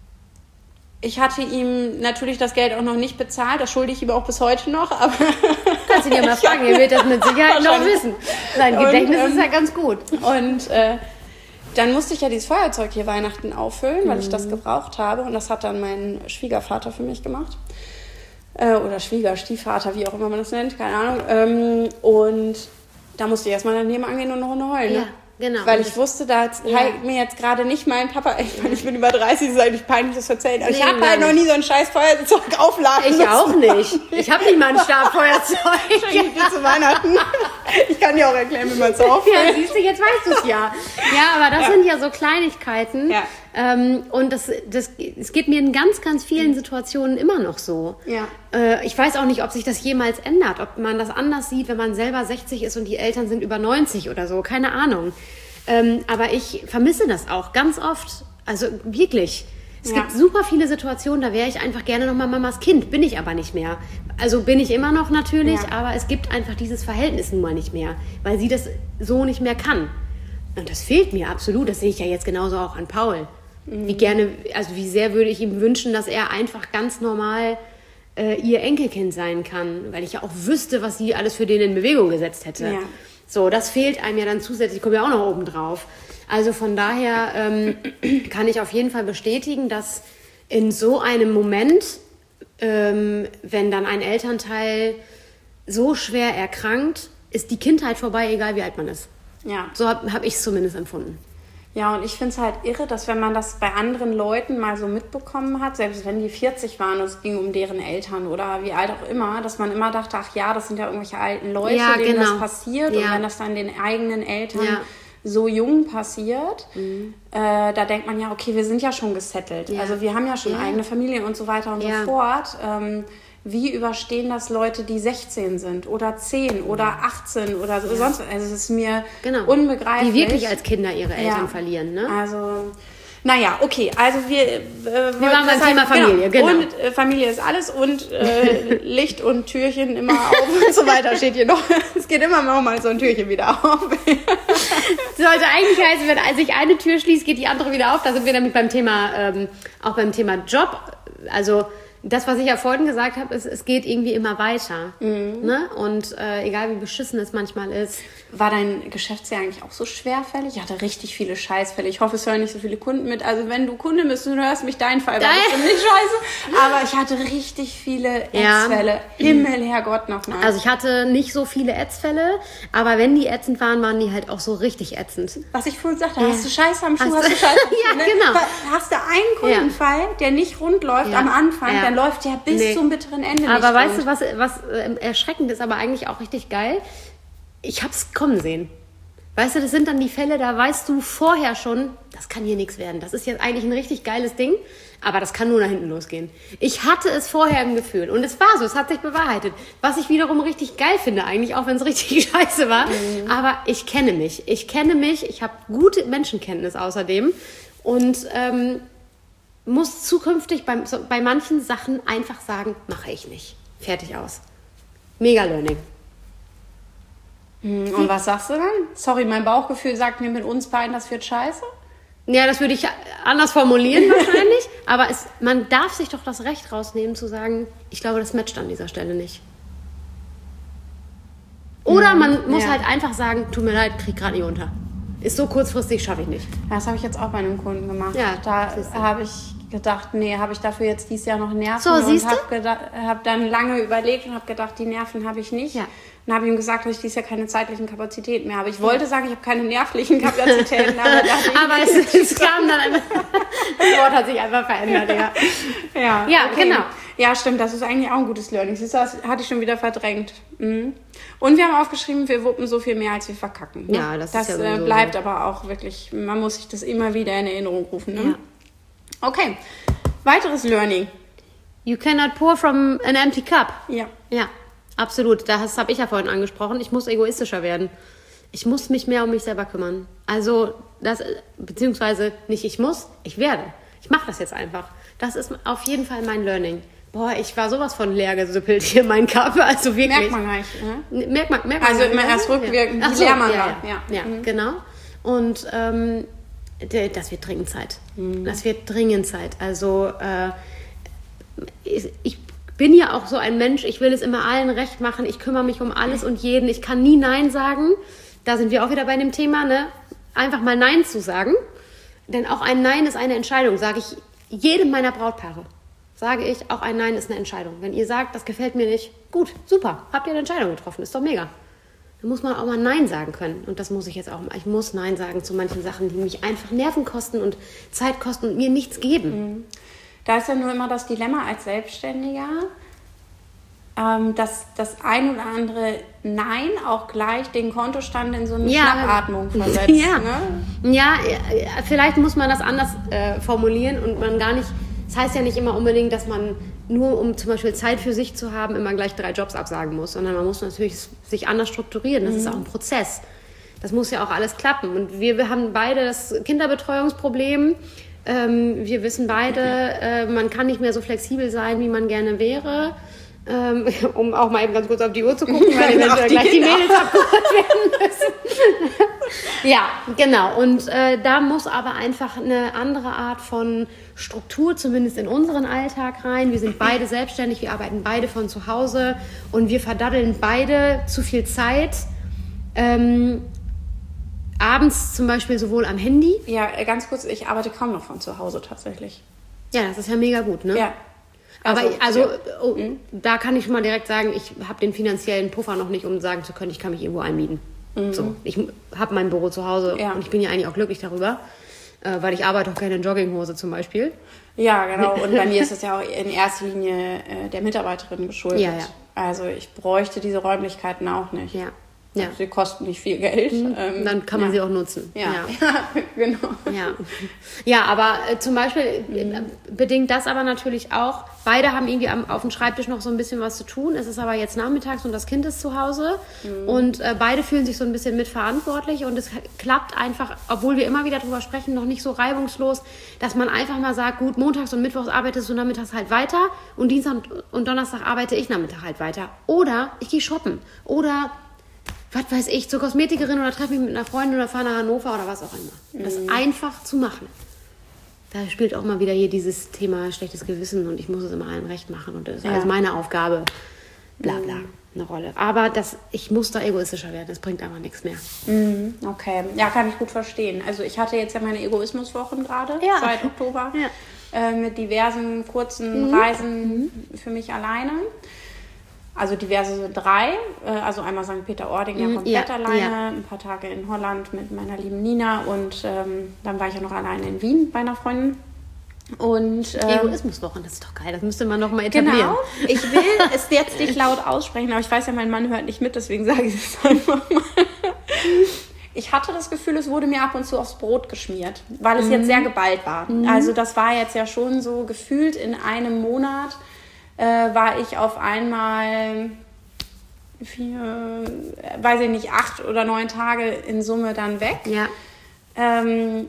Ich hatte ihm natürlich das Geld auch noch nicht bezahlt, das schulde ich ihm auch bis heute noch. Aber kannst du ihn ja mal fragen, er wird das mit Sicherheit noch wissen. Sein Gedächtnis und, ähm, ist ja ganz gut. Und äh, dann musste ich ja dieses Feuerzeug hier Weihnachten auffüllen, weil mhm. ich das gebraucht habe. Und das hat dann mein Schwiegervater für mich gemacht. Äh, oder Schwieger, Stiefvater, wie auch immer man das nennt, keine Ahnung. Ähm, und da musste ich erstmal daneben angehen und noch eine heulen. Ja. Ne? Genau. Weil ich wusste, da hat ja. mir jetzt gerade nicht mein Papa, ich meine, ich bin über dreißig, das ist eigentlich peinlich, das zu erzählen, aber nee, ich habe halt noch nie so ein scheiß Feuerzeug aufladen Ich müssen. Auch nicht. Ich habe nicht mal ein Stabfeuerzeug. Ich ja. zu Weihnachten. Ich kann dir auch erklären, wie man es auffüllt. Ja, siehst du, jetzt weißt du es ja. Ja, aber das ja. sind ja so Kleinigkeiten. Ja. Ähm, und das, das, es geht mir in ganz, ganz vielen Situationen immer noch so. Ja. Äh, ich weiß auch nicht, ob sich das jemals ändert, ob man das anders sieht, wenn man selber sechzig ist und die Eltern sind über neunzig oder so. Keine Ahnung. Ähm, aber ich vermisse das auch ganz oft. Also wirklich. Es ja. gibt super viele Situationen, da wäre ich einfach gerne nochmal Mamas Kind. Bin ich aber nicht mehr. Also bin ich immer noch natürlich, ja. aber es gibt einfach dieses Verhältnis nun mal nicht mehr, weil sie das so nicht mehr kann. Und das fehlt mir absolut. Das sehe ich ja jetzt genauso auch an Paul. Mhm. Wie gerne, also wie sehr würde ich ihm wünschen, dass er einfach ganz normal äh, ihr Enkelkind sein kann, weil ich ja auch wüsste, was sie alles für den in Bewegung gesetzt hätte. Ja. So, das fehlt einem ja dann zusätzlich, kommt ja auch noch oben drauf. Also von daher ähm, kann ich auf jeden Fall bestätigen, dass in so einem Moment, ähm, wenn dann ein Elternteil so schwer erkrankt, ist die Kindheit vorbei, egal wie alt man ist. Ja. So habe hab ich es zumindest empfunden. Ja, und ich finde es halt irre, dass wenn man das bei anderen Leuten mal so mitbekommen hat, selbst wenn die vierzig waren und es ging um deren Eltern oder wie alt auch immer, dass man immer dachte, ach ja, das sind ja irgendwelche alten Leute, ja, denen genau. das passiert. Ja. Und wenn das dann den eigenen Eltern ja. so jung passiert, mhm. äh, da denkt man ja, okay, wir sind ja schon gesettelt. Ja. Also wir haben ja schon ja. eigene Familien und so weiter und ja. so fort. Ähm, wie überstehen das Leute, die sechzehn sind oder zehn oder achtzehn oder so, ja. sonst was? Also es ist mir genau. unbegreiflich. Die wirklich als Kinder ihre Eltern ja. verlieren, ne? Also, naja, okay, also wir... Äh, wir waren beim Thema Familie, genau. genau. Und äh, Familie ist alles und äh, Licht und Türchen immer auf und so weiter steht hier noch. Es geht immer mal so ein Türchen wieder auf. Sollte eigentlich heißen, wenn sich eine Tür schließt, geht die andere wieder auf. Da sind wir nämlich beim Thema, ähm, auch beim Thema Job. Also das, was ich ja vorhin gesagt habe, ist, es geht irgendwie immer weiter. Mhm. Ne? Und äh, egal wie beschissen es manchmal ist. War dein Geschäftsjahr eigentlich auch so schwerfällig? Ich hatte richtig viele Scheißfälle. Ich hoffe, es hören nicht so viele Kunden mit. Also wenn du Kunde bist und du hörst mich, dein Fall war ziemlich scheiße. Aber ich hatte richtig viele Ätzfälle. Ja. Himmel, Herrgott, nochmal. Also ich hatte nicht so viele Ätzfälle, aber wenn die ätzend waren, waren die halt auch so richtig ätzend. Was ich vorhin sagte, ja. hast du Scheiße am Schuh, hast, hast du Scheiße am Schuh. Ja, genau. Hast du einen Kundenfall, ja. der nicht rund läuft ja. am Anfang, ja. dann läuft der bis nee. zum bitteren Ende aber nicht weißt rund. du, was, was äh, erschreckend ist, aber eigentlich auch richtig geil? Ich hab's kommen sehen. Weißt du, das sind dann die Fälle, da weißt du vorher schon, das kann hier nichts werden. Das ist jetzt eigentlich ein richtig geiles Ding, aber das kann nur nach hinten losgehen. Ich hatte es vorher im Gefühl und es war so, es hat sich bewahrheitet. Was ich wiederum richtig geil finde eigentlich, auch wenn es richtig scheiße war. Mhm. Aber ich kenne mich. Ich kenne mich, ich habe gute Menschenkenntnis außerdem und ähm, muss zukünftig bei, bei manchen Sachen einfach sagen, mache ich nicht. Fertig aus. Mega Learning. Und was sagst du dann? Sorry, mein Bauchgefühl sagt mir mit uns beiden, das wird scheiße. Ja, das würde ich anders formulieren wahrscheinlich. Aber es, man darf sich doch das Recht rausnehmen zu sagen, ich glaube, das matcht an dieser Stelle nicht. Oder man muss ja. halt einfach sagen, tut mir leid, krieg gerade nicht unter. Ist so kurzfristig, schaffe ich nicht. Das habe ich jetzt auch bei einem Kunden gemacht. Ja, da habe ich gedacht, nee, habe ich dafür jetzt dieses Jahr noch Nerven. So, und siehst habe hab dann lange überlegt und habe gedacht, die Nerven habe ich nicht. Ja. Und habe ihm gesagt, dass ich dieses Jahr keine zeitlichen Kapazitäten mehr habe. Ich wollte sagen, ich habe keine nervlichen Kapazitäten, aber dachte ich, aber es, es kam dann einfach, das Wort hat sich einfach verändert, ja. Ja, ja okay. genau. Ja, stimmt, das ist eigentlich auch ein gutes Learning. Das hatte ich schon wieder verdrängt. Mhm. Und wir haben aufgeschrieben, wir wuppen so viel mehr, als wir verkacken. Ne? Ja, das, das ist ja äh, so bleibt so. Aber auch wirklich, man muss sich das immer wieder in Erinnerung rufen. Ne? Ja. Okay, weiteres Learning. You cannot pour from an empty cup. Ja. Ja, absolut. Das habe ich ja vorhin angesprochen. Ich muss egoistischer werden. Ich muss mich mehr um mich selber kümmern. Also, das, beziehungsweise nicht ich muss, ich werde. Ich mache das jetzt einfach. Das ist auf jeden Fall mein Learning. Boah, ich war sowas von leer gesüppelt hier in meinem Körper. Also wirklich. Merkt man gleich. Ne? Merkt man, merkt man also immer erst rückwirkend, ja. wie so, leer man ja, war. Ja, ja. ja mhm. genau. Und ähm, das wird dringend Zeit. Mhm. Das wird dringend Zeit. Also äh, ich, ich bin ja auch so ein Mensch, ich will es immer allen recht machen. Ich kümmere mich um alles und jeden. Ich kann nie Nein sagen. Da sind wir auch wieder bei dem Thema, ne? Einfach mal Nein zu sagen. Denn auch ein Nein ist eine Entscheidung, sage ich jedem meiner Brautpaare. Sage ich, auch ein Nein ist eine Entscheidung. Wenn ihr sagt, das gefällt mir nicht, gut, super, habt ihr eine Entscheidung getroffen, ist doch mega. Dann muss man auch mal Nein sagen können. Und das muss ich jetzt auch mal. Ich muss Nein sagen zu manchen Sachen, die mich einfach Nerven kosten und Zeit kosten und mir nichts geben. Da ist ja nur immer das Dilemma als Selbstständiger, ähm, dass das ein oder andere Nein auch gleich den Kontostand in so eine ja, Schnappatmung versetzt. Ja. Ne? ja, vielleicht muss man das anders äh, formulieren und man gar nicht. Das heißt ja nicht immer unbedingt, dass man nur, um zum Beispiel Zeit für sich zu haben, immer gleich drei Jobs absagen muss, sondern man muss natürlich sich anders strukturieren. Das mhm. ist auch ein Prozess. Das muss ja auch alles klappen. Und wir, wir haben beide das Kinderbetreuungsproblem. Ähm, wir wissen beide, äh, man kann nicht mehr so flexibel sein, wie man gerne wäre. Ähm, um auch mal eben ganz kurz auf die Uhr zu gucken, weil eventuell gleich die Mädels abgeholt werden müssen. Ja, genau. Und äh, da muss aber einfach eine andere Art von Struktur, zumindest in unseren Alltag rein. Wir sind beide selbstständig, wir arbeiten beide von zu Hause und wir verdaddeln beide zu viel Zeit. Ähm, abends zum Beispiel sowohl am Handy. Ja, ganz kurz, ich arbeite kaum noch von zu Hause tatsächlich. Ja, das ist ja mega gut, ne? Ja. Aber also, ich, also ja. oh, mhm. da kann ich schon mal direkt sagen, ich habe den finanziellen Puffer noch nicht, um sagen zu können, ich kann mich irgendwo einmieten. Mhm. So, ich habe mein Büro zu Hause ja. und ich bin ja eigentlich auch glücklich darüber, äh, weil ich arbeite auch gerne in Jogginghose zum Beispiel. Ja, genau. Und bei mir ist es ja auch in erster Linie äh, der Mitarbeiterin geschuldet. Ja, ja. Also ich bräuchte diese Räumlichkeiten auch nicht. Ja. Ja. Sie kosten nicht viel Geld. Mhm. Ähm, Dann kann man ja. sie auch nutzen. Ja, ja. genau. Ja, ja aber äh, zum Beispiel mhm. bedingt das aber natürlich auch, beide haben irgendwie am, auf dem Schreibtisch noch so ein bisschen was zu tun. Es ist aber jetzt nachmittags und das Kind ist zu Hause. Mhm. Und äh, beide fühlen sich so ein bisschen mitverantwortlich. Und es klappt einfach, obwohl wir immer wieder drüber sprechen, noch nicht so reibungslos, dass man einfach mal sagt, gut, montags und mittwochs arbeitest du nachmittags halt weiter und Dienstag und Donnerstag arbeite ich nachmittag halt weiter. Oder ich gehe shoppen. Oder was weiß ich, zur Kosmetikerin oder treffe mich mit einer Freundin oder fahre nach Hannover oder was auch immer. Das mhm. einfach zu machen. da spielt auch mal wieder hier dieses Thema schlechtes Gewissen und ich muss es immer allen recht machen und das ist Ja. alles meine Aufgabe, bla bla, eine Rolle. Aber das, ich muss da egoistischer werden, das bringt einfach nichts mehr. Mhm, okay, ja, kann ich gut verstehen. Also ich hatte jetzt ja meine Egoismuswochen gerade, Ja. seit Oktober, Ja. äh, mit diversen kurzen Mhm. Reisen mhm. für mich alleine. Also diverse sind drei, äh, also einmal Sankt Peter-Ording ja Mhm, komplett ja, alleine, ja. ein paar Tage in Holland mit meiner lieben Nina und ähm, dann war ich ja noch alleine in Wien bei einer Freundin. Und, ähm, Egoismuswochen, das ist doch geil, das müsste man noch mal etablieren. Genau, ich will es jetzt nicht laut aussprechen, aber ich weiß ja, mein Mann hört nicht mit, deswegen sage ich es einfach mal. Ich hatte das Gefühl, es wurde mir ab und zu aufs Brot geschmiert, weil es mhm. jetzt sehr geballt war. Mhm. Also das war jetzt ja schon so gefühlt in einem Monat äh, war ich auf einmal vier, weiß ich nicht, acht oder neun Tage in Summe dann weg. Ja. Ähm,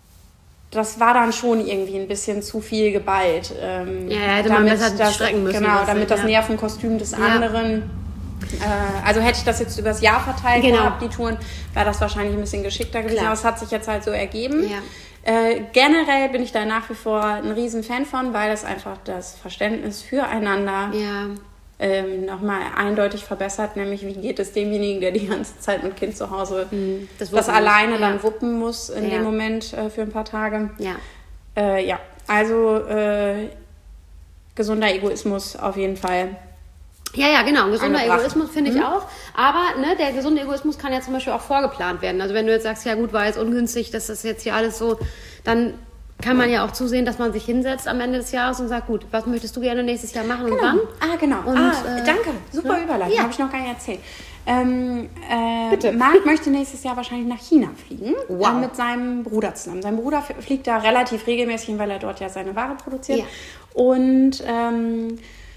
das war dann schon irgendwie ein bisschen zu viel geballt. Ähm, ja, hätte man besser das, strecken müssen. Genau, damit das ja. Nervenkostüm des ja. anderen... Äh, also hätte ich das jetzt übers Jahr verteilt genau. gehabt, die Touren, wäre das wahrscheinlich ein bisschen geschickter gewesen. Klar. Aber es hat sich jetzt halt so ergeben. Ja. Äh, generell bin ich da nach wie vor ein riesen Fan von, weil es einfach das Verständnis füreinander ja. ähm, nochmal eindeutig verbessert, nämlich wie geht es demjenigen, der die ganze Zeit mit Kind zu Hause mhm. das, das alleine ja. dann wuppen muss in ja. dem Moment äh, für ein paar Tage. Ja, äh, ja. Also äh, gesunder Egoismus auf jeden Fall. Ja, ja, genau. Ein gesunder Angebracht. Egoismus finde ich mhm. auch. Aber ne, der gesunde Egoismus kann ja zum Beispiel auch vorgeplant werden. Also wenn du jetzt sagst, ja gut, war jetzt ungünstig, dass das jetzt hier alles so, dann kann man ja auch zusehen, dass man sich hinsetzt am Ende des Jahres und sagt, gut, was möchtest du gerne nächstes Jahr machen genau. und wann? Ah, genau. Und, ah, äh, danke. Super ja. Überleitung. Ja. Habe ich noch gar nicht erzählt. Ähm, äh, Bitte. Marc möchte nächstes Jahr wahrscheinlich nach China fliegen. Wow. Äh, mit seinem Bruder zusammen. Sein Bruder f- fliegt da relativ regelmäßig hin, weil er dort ja seine Ware produziert. Ja. Und ähm,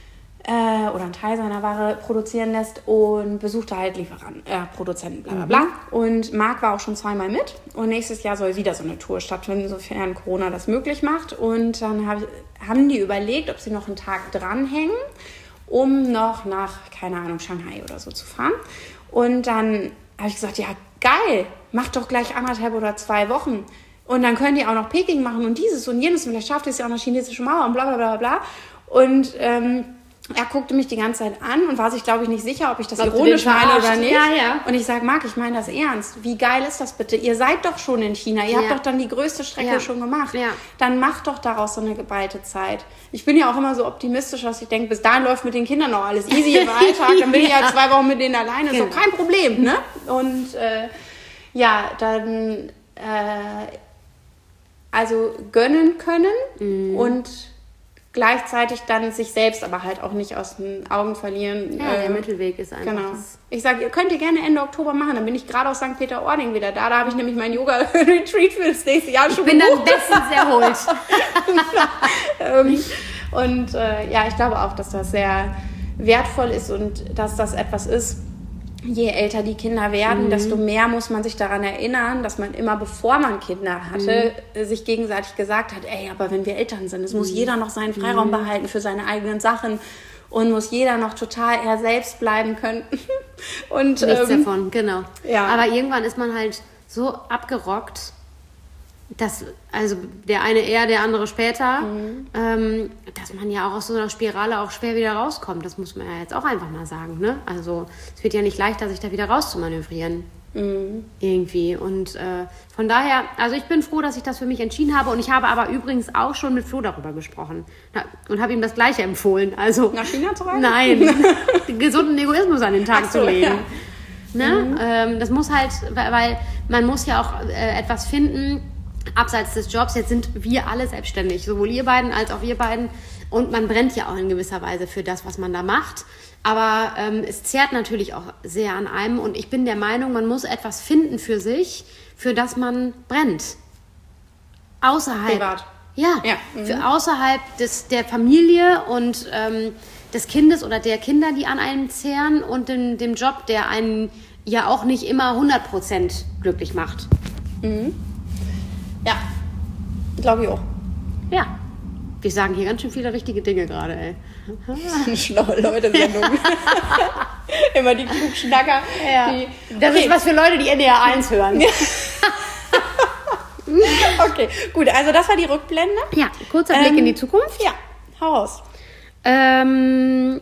äh, oder einen Teil seiner Ware produzieren lässt und besucht da halt Lieferanten, äh, Produzenten, bla bla bla. Mhm. Und Marc war auch schon zweimal mit und nächstes Jahr soll wieder so eine Tour stattfinden, sofern Corona das möglich macht. Und dann hab, haben die überlegt, ob sie noch einen Tag dranhängen, um noch nach, keine Ahnung, Shanghai oder so zu fahren. Und dann habe ich gesagt, ja geil, mach doch gleich anderthalb oder zwei Wochen. Und dann können die auch noch Peking machen und dieses und jenes. Und vielleicht schafft es ja auch noch chinesische Mauer und bla bla bla bla. Und ähm, er guckte mich die ganze Zeit an und war sich, glaube ich, nicht sicher, ob ich das ob ironisch meine oder nicht. Ja, ja. Und ich sage, Marc, ich meine das ernst. Wie geil ist das bitte? Ihr seid doch schon in China. Ihr ja. habt doch dann die größte Strecke ja. schon gemacht. Ja. Dann macht doch daraus so eine geballte Zeit. Ich bin ja auch immer so optimistisch, dass ich denke, bis dahin läuft mit den Kindern noch alles easy im Alltag. Dann bin ich ja zwei Wochen mit denen alleine. Genau. Ist doch kein Problem, ne? Und äh, ja, dann äh, also gönnen können mhm. und gleichzeitig dann sich selbst aber halt auch nicht aus den Augen verlieren. Ja, der Mittelweg ist einfach Genau. das. Ich sage, ihr könnt ihr gerne Ende Oktober machen, dann bin ich gerade aus Sankt Peter-Ording wieder da. Da habe ich nämlich meinen Yoga-Retreat für das nächste Jahr schon Ich bin gebucht. dann bestens erholt. Und äh, ja, ich glaube auch, dass das sehr wertvoll ist und dass das etwas ist, je älter die Kinder werden, mhm. desto mehr muss man sich daran erinnern, dass man immer, bevor man Kinder hatte, mhm. sich gegenseitig gesagt hat, ey, aber wenn wir Eltern sind, es muss mhm. jeder noch seinen Freiraum mhm. behalten für seine eigenen Sachen und muss jeder noch total er selbst bleiben können. Und, Nichts ähm, davon, genau. Ja. Aber irgendwann ist man halt so abgerockt, dass, also der eine eher, der andere später, mhm. ähm, dass man ja auch aus so einer Spirale auch schwer wieder rauskommt. Das muss man ja jetzt auch einfach mal sagen, ne? Also es wird ja nicht leichter, sich da wieder rauszumanövrieren. Mhm. Irgendwie. Und äh, von daher, also ich bin froh, dass ich das für mich entschieden habe. Und ich habe aber übrigens auch schon mit Flo darüber gesprochen und habe ihm das Gleiche empfohlen. Also, nach China zu reisen? Nein, den gesunden Egoismus an den Tag Ach so, zu legen. Ja. Ne? Mhm. Ähm, das muss halt, weil man muss ja auch äh, etwas finden, abseits des Jobs. Jetzt sind wir alle selbstständig, sowohl ihr beiden als auch wir beiden. Und man brennt ja auch in gewisser Weise für das, was man da macht. Aber ähm, es zehrt natürlich auch sehr an einem. Und ich bin der Meinung, man muss etwas finden für sich, für das man brennt. Außerhalb. Privat. Ja, ja. Mhm. Für außerhalb des, der Familie und ähm, des Kindes oder der Kinder, die an einem zehren und dem, dem Job, der einen ja auch nicht immer hundert Prozent glücklich macht. Mhm. Ja, glaube ich auch. Ja, wir sagen hier ganz schön viele richtige Dinge gerade, ey. Schlaue Leute-Sendung. Immer die Klugschnacker. Ja. Die, das okay. ist was für Leute, die N D R eins hören. Okay, Okay, gut, also das war die Rückblende. Ja, kurzer Blick Ähm, in die Zukunft. Ja, hau raus. Ähm,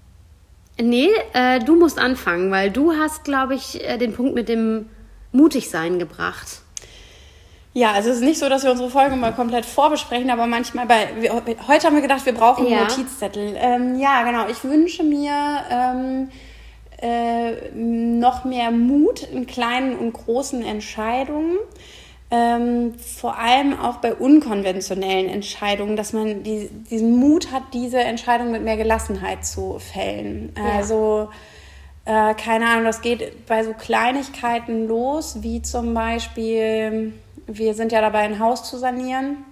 nee, äh, du musst anfangen, weil du hast, glaube ich, äh, den Punkt mit dem Mutigsein gebracht. Ja, also es ist nicht so, dass wir unsere Folge mal komplett vorbesprechen, aber manchmal bei, wir, heute haben wir gedacht, wir brauchen einen Ja. Notizzettel. Ähm, ja, genau, ich wünsche mir ähm, äh, noch mehr Mut in kleinen und großen Entscheidungen. Ähm, vor allem auch bei unkonventionellen Entscheidungen, dass man die, diesen Mut hat, diese Entscheidung mit mehr Gelassenheit zu fällen. Ja. Also, äh, keine Ahnung, das geht bei so Kleinigkeiten los, wie zum Beispiel, wir sind ja dabei, ein Haus zu sanieren.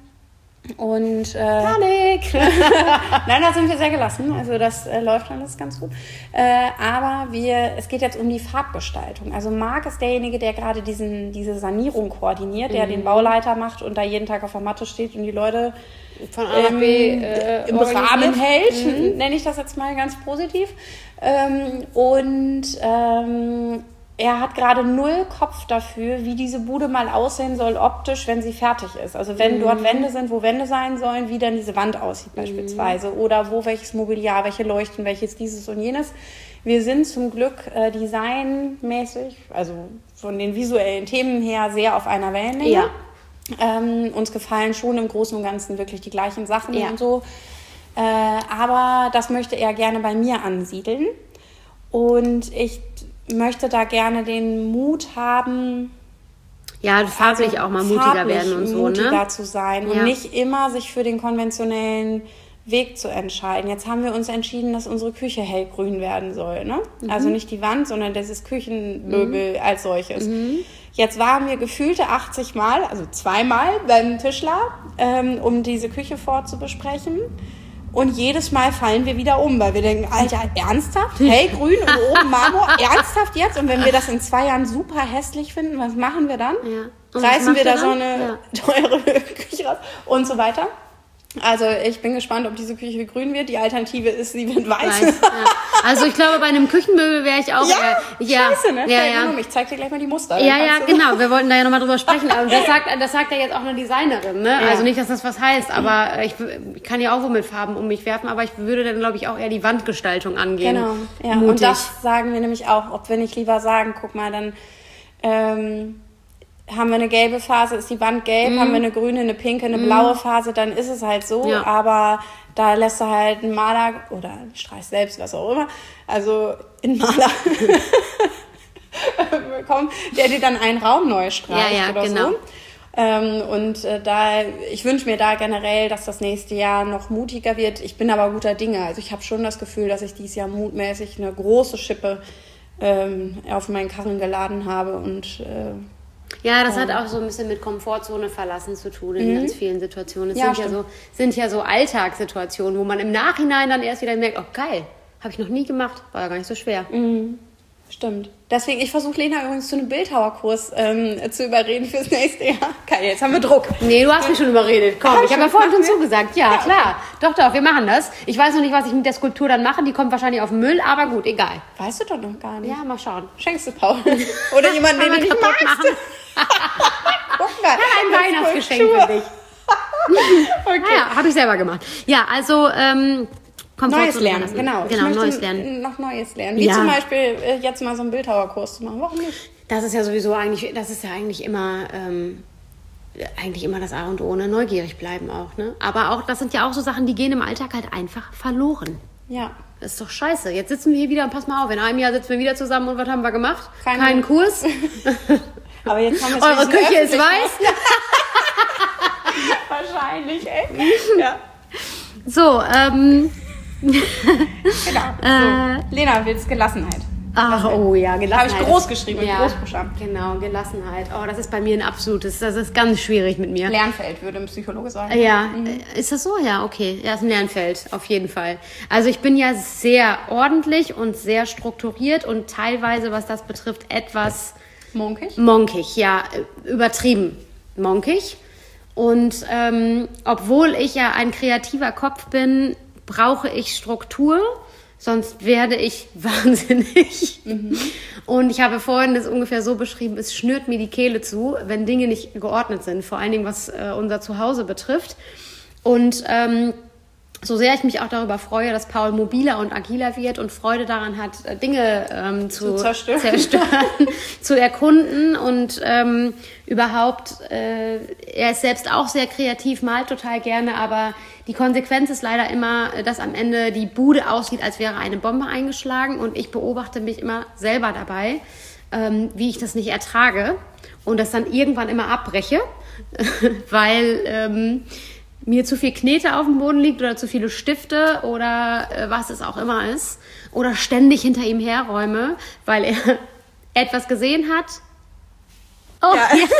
Und äh, Panik! nein, da sind wir sehr gelassen. Also das äh, läuft alles ganz gut. Äh, aber wir, es geht jetzt um die Farbgestaltung. Also Marc ist derjenige, der gerade diesen, diese Sanierung koordiniert, der Mhm. den Bauleiter macht und da jeden Tag auf der Matte steht und die Leute Von A nach ähm, B äh, im organisiert. Rahmen hält, mhm. nenne ich das jetzt mal ganz positiv. Ähm, und ähm, er hat gerade null Kopf dafür, wie diese Bude mal aussehen soll optisch, wenn sie fertig ist. Also wenn Mhm. dort Wände sind, wo Wände sein sollen, wie dann diese Wand aussieht beispielsweise. Oder wo welches Mobiliar, welche Leuchten, welches dieses und jenes. Wir sind zum Glück äh, designmäßig, also von den visuellen Themen her, sehr auf einer Wellenlänge. Ja. Ähm, uns gefallen schon im Großen und Ganzen wirklich die gleichen Sachen Ja. und so. Äh, aber das möchte er gerne bei mir ansiedeln. Und ich möchte da gerne den Mut haben, Ja, farblich also auch mal mutiger farblich werden und so, mutiger ne? zu sein Ja. und nicht immer sich für den konventionellen Weg zu entscheiden. Jetzt haben wir uns entschieden, dass unsere Küche hellgrün werden soll, ne? Mhm. Also nicht die Wand, sondern dieses Küchenmöbel mhm. als solches. Mhm. Jetzt waren wir gefühlte achtzig Mal, also zweimal beim Tischler, ähm, um diese Küche vorzubesprechen. Und jedes Mal fallen wir wieder um, weil wir denken, Alter, ernsthaft? Hellgrün und oben Marmor? Ernsthaft jetzt? Und wenn wir das in zwei Jahren super hässlich finden, was machen wir dann? Ja. Und was Reißen macht wir da ihr so dann? eine Ja. teure Küche raus und so weiter? Also ich bin gespannt, ob diese Küche grün wird. Die Alternative ist, sie wird weiß. Weiß, ja. Also ich glaube, bei einem Küchenmöbel wäre ich auch... Ja, äh, ja, scheiße, ne? Ja, Fällt mir ja. um. Ich zeig dir gleich mal die Muster. Ja, dann ja, kannst du- genau. Wir wollten da ja nochmal drüber sprechen. Aber das sagt, das sagt ja jetzt auch eine Designerin, ne? Ja. Also nicht, dass das was heißt, aber ich, ich kann ja auch so mit Farben um mich werfen, aber ich würde dann, glaube ich, auch eher die Wandgestaltung angehen. Genau, ja. Mutig. Und das sagen wir nämlich auch, ob wir nicht lieber sagen, guck mal, dann ähm, haben wir eine gelbe Phase, ist die Wand gelb, Mhm. haben wir eine grüne, eine pinke, eine blaue Phase, dann ist es halt so, Ja. aber da lässt du halt einen Maler oder streichst selbst, was auch immer, also einen Maler bekommen, der dir dann einen Raum neu streicht Ja, ja, oder genau. so. Ähm, und äh, da, ich wünsche mir da generell, dass das nächste Jahr noch mutiger wird. Ich bin aber guter Dinge. Also ich habe schon das Gefühl, dass ich dieses Jahr mutmäßig eine große Schippe ähm, auf meinen Karren geladen habe. Und äh, Ja, das hat auch so ein bisschen mit Komfortzone verlassen zu tun in ganz vielen Situationen. Es Ja, sind, ja stimmt. so, sind ja so Alltagssituationen, wo man im Nachhinein dann erst wieder merkt, oh geil, habe ich noch nie gemacht, war ja gar nicht so schwer. stimmt. Deswegen, ich versuche Lena übrigens zu einem Bildhauerkurs ähm, zu überreden fürs nächste Jahr. Geil, jetzt haben wir Druck. Nee, du hast mich schon überredet. Komm, Hab ich habe ja schon, vorhin schon machen wir? zugesagt. Ja, Ja, klar. Doch, doch, wir machen das. Ich weiß noch nicht, was ich mit der Skulptur dann mache. Die kommt wahrscheinlich auf den Müll, aber gut, egal. Weißt du doch noch gar nicht. Ja, mal schauen. Schenkst du Paul? Oder jemanden, den Kann du nicht man kaputt magst? machen. Guck mal. Ein eine Weihnachtsgeschenk Skulptur. für dich. Okay. Naja, habe ich selber gemacht. Ja, also, ähm, Komfortzone Neues lernen, verlassen. genau. Ich Genau, möchte neues Lernen. noch Neues lernen. Wie Ja. zum Beispiel äh, jetzt mal so einen Bildhauerkurs zu machen. Warum nicht? Das ist ja sowieso eigentlich, das ist ja eigentlich immer, ähm, eigentlich immer das A und O, ne? Neugierig bleiben auch, ne? Aber auch, das sind ja auch so Sachen, die gehen im Alltag halt einfach verloren. Ja. Das ist doch scheiße. Jetzt sitzen wir hier wieder und pass mal auf, in einem Jahr sitzen wir wieder zusammen und was haben wir gemacht? Keine- Keinen Kurs. Aber jetzt haben wir es Eure wenigstens Küche ist öffentlich weiß. gemacht. Wahrscheinlich, ey. Ja. So, ähm, Genau. Äh, so. Lena, willst Gelassenheit? ach, oh ja, Gelassenheit. Habe ich groß geschrieben, mit ja, Großbuchstaben. Genau, Gelassenheit. Oh, das ist bei mir ein absolutes, das ist ganz schwierig mit mir. Lernfeld, würde ein Psychologe sagen. Ja, äh, ist das so? Ja, okay. Ja, ist ein Lernfeld, auf jeden Fall. Also ich bin ja sehr ordentlich und sehr strukturiert und teilweise, was das betrifft, etwas Munkig? monkig, ja, äh, übertrieben monkig. Und ähm, obwohl ich ja ein kreativer Kopf bin, brauche ich Struktur, sonst werde ich wahnsinnig. Mhm. Und ich habe vorhin das ungefähr so beschrieben, es schnürt mir die Kehle zu, wenn Dinge nicht geordnet sind, vor allen Dingen was äh, unser Zuhause betrifft. Und ähm, so sehr ich mich auch darüber freue, dass Paul mobiler und agiler wird und Freude daran hat, Dinge ähm, zu, zu zerstören, zerstören zu erkunden und ähm, überhaupt, äh, er ist selbst auch sehr kreativ, malt total gerne, aber die Konsequenz ist leider immer, dass am Ende die Bude aussieht, als wäre eine Bombe eingeschlagen und ich beobachte mich immer selber dabei, ähm, wie ich das nicht ertrage und das dann irgendwann immer abbreche, weil ähm, mir zu viel Knete auf dem Boden liegt oder zu viele Stifte oder äh, was es auch immer ist oder ständig hinter ihm herräume, weil er etwas gesehen hat. Oh, ja. Ja.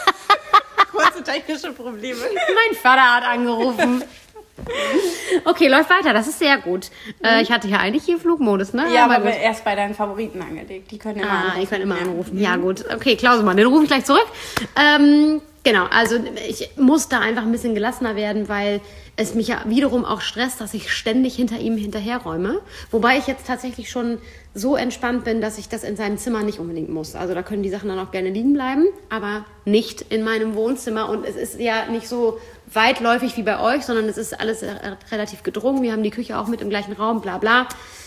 Kurze technische Probleme. Mein Vater hat angerufen. Okay, läuft weiter, das ist sehr gut. Mhm. Äh, ich hatte ja eigentlich hier Flugmodus, ne? Ja, aber, aber erst bei deinen Favoriten angelegt. Die können immer ah, anrufen. Die können immer anrufen. Mhm. Ja, gut. Okay, Klausemann, den rufe ich gleich zurück. Ähm, genau, also ich muss da einfach ein bisschen gelassener werden, weil es mich ja wiederum auch stresst, dass ich ständig hinter ihm hinterherräume. Wobei ich jetzt tatsächlich schon so entspannt bin, dass ich das in seinem Zimmer nicht unbedingt muss. Also da können die Sachen dann auch gerne liegen bleiben, aber nicht in meinem Wohnzimmer. Und es ist ja nicht so weitläufig wie bei euch, sondern es ist alles relativ gedrungen. Wir haben die Küche auch mit im gleichen Raum, bla bla.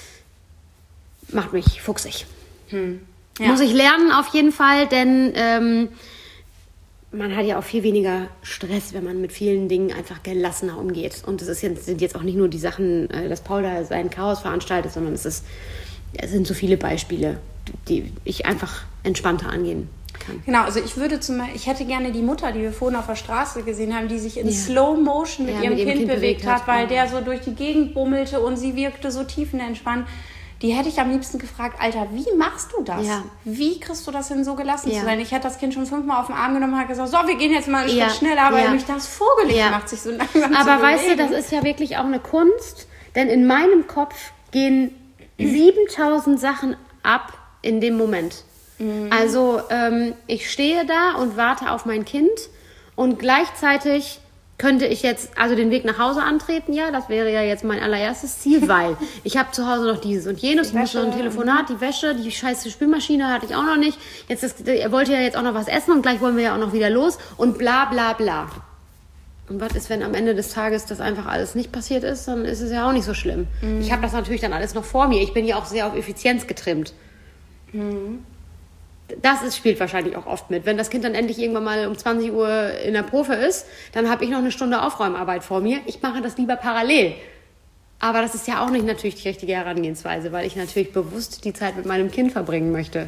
Macht mich fuchsig. Hm. Ja. Muss ich lernen auf jeden Fall, denn ähm, man hat ja auch viel weniger Stress, wenn man mit vielen Dingen einfach gelassener umgeht. Und es ist jetzt, sind jetzt auch nicht nur die Sachen, dass Paul da sein Chaos veranstaltet, sondern es, ist, es sind so viele Beispiele, die ich einfach entspannter angehen kann. Genau, also ich würde zum Beispiel, ich hätte gerne die Mutter, die wir vorhin auf der Straße gesehen haben, die sich in ja. Slow Motion mit, ja, ihrem, mit ihrem Kind, kind bewegt hat, weil der so durch die Gegend bummelte und sie wirkte so tiefenentspannt. Die hätte ich am liebsten gefragt, Alter, wie machst du das? Ja. Wie kriegst du das hin, so gelassen ja. zu sein? Ich hätte das Kind schon fünfmal auf den Arm genommen und habe gesagt, so, wir gehen jetzt mal einen ja. Schritt schneller, aber ja. mich das vogelig ja. macht, sich so langsam aber zu weißt du, das ist ja wirklich auch eine Kunst, denn in meinem Kopf gehen siebentausend Sachen ab in dem Moment. Mhm. Also ähm, ich stehe da und warte auf mein Kind und gleichzeitig könnte ich jetzt also den Weg nach Hause antreten, ja, das wäre ja jetzt mein allererstes Ziel, weil ich habe zu Hause noch dieses und jenes, ich muss noch ein Telefonat, die Wäsche, die scheiße Spülmaschine hatte ich auch noch nicht, jetzt ist, er wollte ja jetzt auch noch was essen und gleich wollen wir ja auch noch wieder los und bla bla bla. Und was ist, wenn am Ende des Tages das einfach alles nicht passiert ist, dann ist es ja auch nicht so schlimm. Mhm. Ich habe das natürlich dann alles noch vor mir, ich bin ja auch sehr auf Effizienz getrimmt. Mhm. Das ist, spielt wahrscheinlich auch oft mit. Wenn das Kind dann endlich irgendwann mal um zwanzig Uhr in der Profe ist, dann habe ich noch eine Stunde Aufräumarbeit vor mir. Ich mache das lieber parallel. Aber das ist ja auch nicht natürlich die richtige Herangehensweise, weil ich natürlich bewusst die Zeit mit meinem Kind verbringen möchte.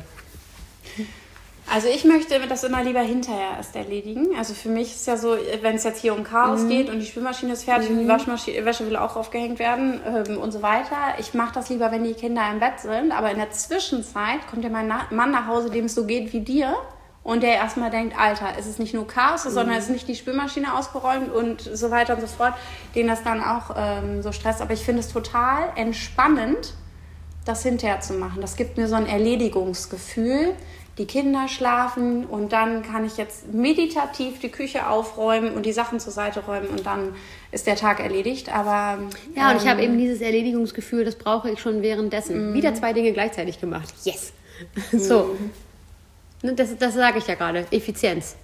Also ich möchte das immer lieber hinterher erst erledigen. Also für mich ist ja so, wenn es jetzt hier um Chaos mhm. geht und die Spülmaschine ist fertig mhm. und die Waschmaschine, Wäsche will auch aufgehängt werden ähm, und so weiter. Ich mache das lieber, wenn die Kinder im Bett sind. Aber in der Zwischenzeit kommt ja mein Na- Mann nach Hause, dem es so geht wie dir. Und der erstmal denkt, Alter, es ist nicht nur Chaos, mhm. sondern es ist nicht die Spülmaschine ausgeräumt und so weiter und so fort. Den das dann auch ähm, so stresst. Aber ich finde es total entspannend, das hinterher zu machen. Das gibt mir so ein Erledigungsgefühl. Die Kinder schlafen und dann kann ich jetzt meditativ die Küche aufräumen und die Sachen zur Seite räumen und dann ist der Tag erledigt. Aber ja, und ähm, ich habe eben dieses Erledigungsgefühl, das brauche ich schon währenddessen. Mm. Wieder zwei Dinge gleichzeitig gemacht. Yes! Mm. So. Das, das sage ich ja gerade. Effizienz.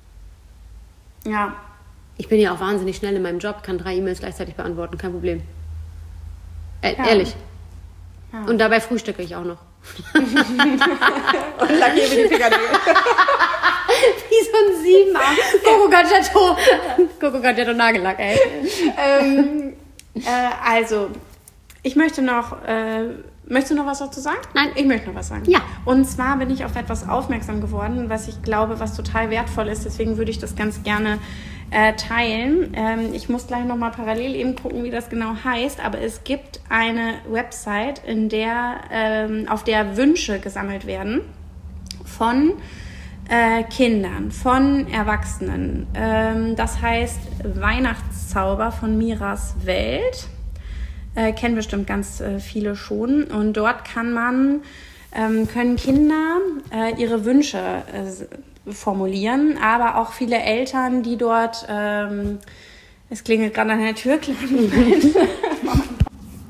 Ja. Ich bin ja auch wahnsinnig schnell in meinem Job, kann drei E-Mails gleichzeitig beantworten, kein Problem. Äh, ja. Ehrlich. Ja. Und dabei frühstücke ich auch noch. Und lackiere mir die Fingernägel. Wie so ein sieben Coco Gadgetto. Coco Gadgetto Nagellack, ey. ähm, äh, also, ich möchte noch... Äh, möchtest du noch was dazu sagen? Nein. Ich möchte noch was sagen. Ja. Und zwar bin ich auf etwas aufmerksam geworden, was ich glaube, was total wertvoll ist. Deswegen würde ich das ganz gerne äh, teilen. Ähm, ich muss gleich nochmal parallel eben gucken, wie das genau heißt. Aber es gibt eine Website, in der, ähm, auf der Wünsche gesammelt werden von äh, Kindern, von Erwachsenen. Ähm, das heißt Weihnachtszauber von Miras Welt. Äh, kennen bestimmt ganz äh, viele schon. Und dort kann man, ähm, können Kinder äh, ihre Wünsche äh, formulieren, aber auch viele Eltern, die dort, ähm, es klingelt gerade an der Tür,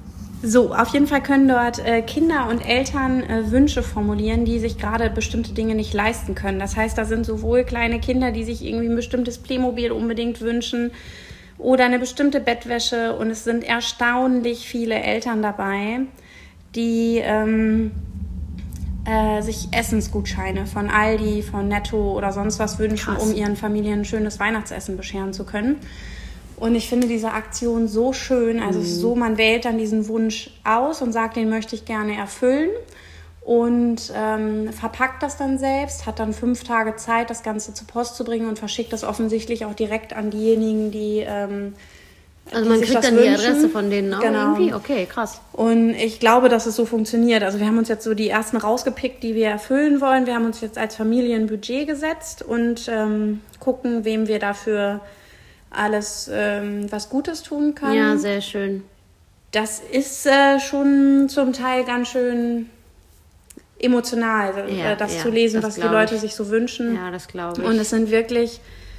So, auf jeden Fall können dort äh, Kinder und Eltern äh, Wünsche formulieren, die sich gerade bestimmte Dinge nicht leisten können. Das heißt, da sind sowohl kleine Kinder, die sich irgendwie ein bestimmtes Playmobil unbedingt wünschen oder eine bestimmte Bettwäsche. Und es sind erstaunlich viele Eltern dabei, die ähm, äh, sich Essensgutscheine von Aldi, von Netto oder sonst was wünschen, Krass. um ihren Familien ein schönes Weihnachtsessen bescheren zu können. Und ich finde diese Aktion so schön, also Mhm. so, man wählt dann diesen Wunsch aus und sagt, den möchte ich gerne erfüllen und ähm, verpackt das dann selbst, hat dann fünf Tage Zeit, das Ganze zur Post zu bringen und verschickt das offensichtlich auch direkt an diejenigen, die ähm, Also die man sich kriegt das dann die wünschen. Adresse von denen auch Genau. irgendwie? Okay, krass. Und ich glaube, dass es so funktioniert. Also wir haben uns jetzt so die ersten rausgepickt, die wir erfüllen wollen. Wir haben uns jetzt als Familie ein Budget gesetzt und ähm, gucken, wem wir dafür alles ähm, was Gutes tun können. Ja, sehr schön. Das ist äh, schon zum Teil ganz schön emotional, Ja, äh, das ja, zu lesen, das was die glaub Leute ich. sich so wünschen. Ja, das glaube ich. Und es sind wirklich,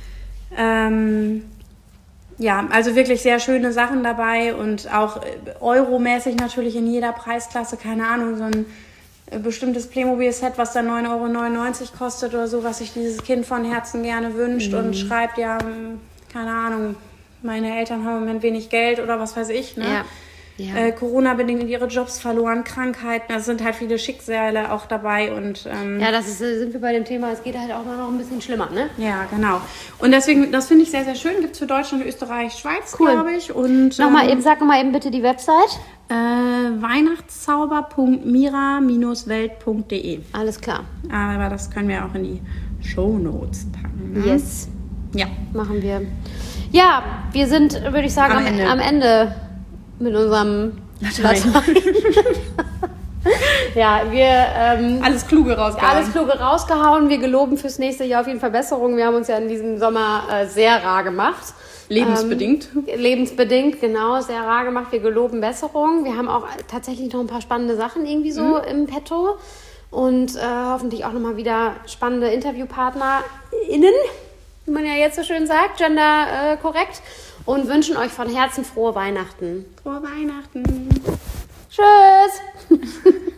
ähm, ja, also wirklich sehr schöne Sachen dabei und auch äh, euromäßig natürlich in jeder Preisklasse, keine Ahnung, so ein äh, bestimmtes Playmobil-Set, was dann neun Euro neunundneunzig kostet oder so, was sich dieses Kind von Herzen gerne wünscht Mhm. und schreibt, ja, m, keine Ahnung, meine Eltern haben im Moment wenig Geld oder was weiß ich, ne? Ja. Ja. Äh, Corona-bedingt ihre Jobs verloren, Krankheiten, da sind halt viele Schicksale auch dabei und ähm, ja, das ist, äh, sind wir bei dem Thema, es geht halt auch mal noch ein bisschen schlimmer, ne? ja, genau. Und deswegen, das finde ich sehr, sehr schön. Gibt es für Deutschland, Österreich, Schweiz, Cool. glaube ich. Und Nochmal ähm, eben, sag nochmal eben bitte die Website. äh, weihnachtszauber punkt mira Bindestrich welt punkt de. Alles klar. Aber das können wir auch in die Shownotes packen. Ne? Yes, Ja. machen wir. Ja, wir sind, würde ich sagen, Am am, Ende. am Ende mit unserem Latein. Latein. Ja, wir ähm, Alles Kluge rausgehauen. alles Kluge rausgehauen. Wir geloben fürs nächste Jahr auf jeden Fall Besserung. Wir haben uns ja in diesem Sommer äh, sehr rar gemacht. Lebensbedingt. Ähm, lebensbedingt, genau, sehr rar gemacht. Wir geloben Besserung. Wir haben auch tatsächlich noch ein paar spannende Sachen irgendwie so Mhm. im Petto. Und äh, hoffentlich auch nochmal wieder spannende InterviewpartnerInnen, wie man ja jetzt so schön sagt, gender äh, korrekt. Und wünschen euch von Herzen frohe Weihnachten. Frohe Weihnachten. Tschüss!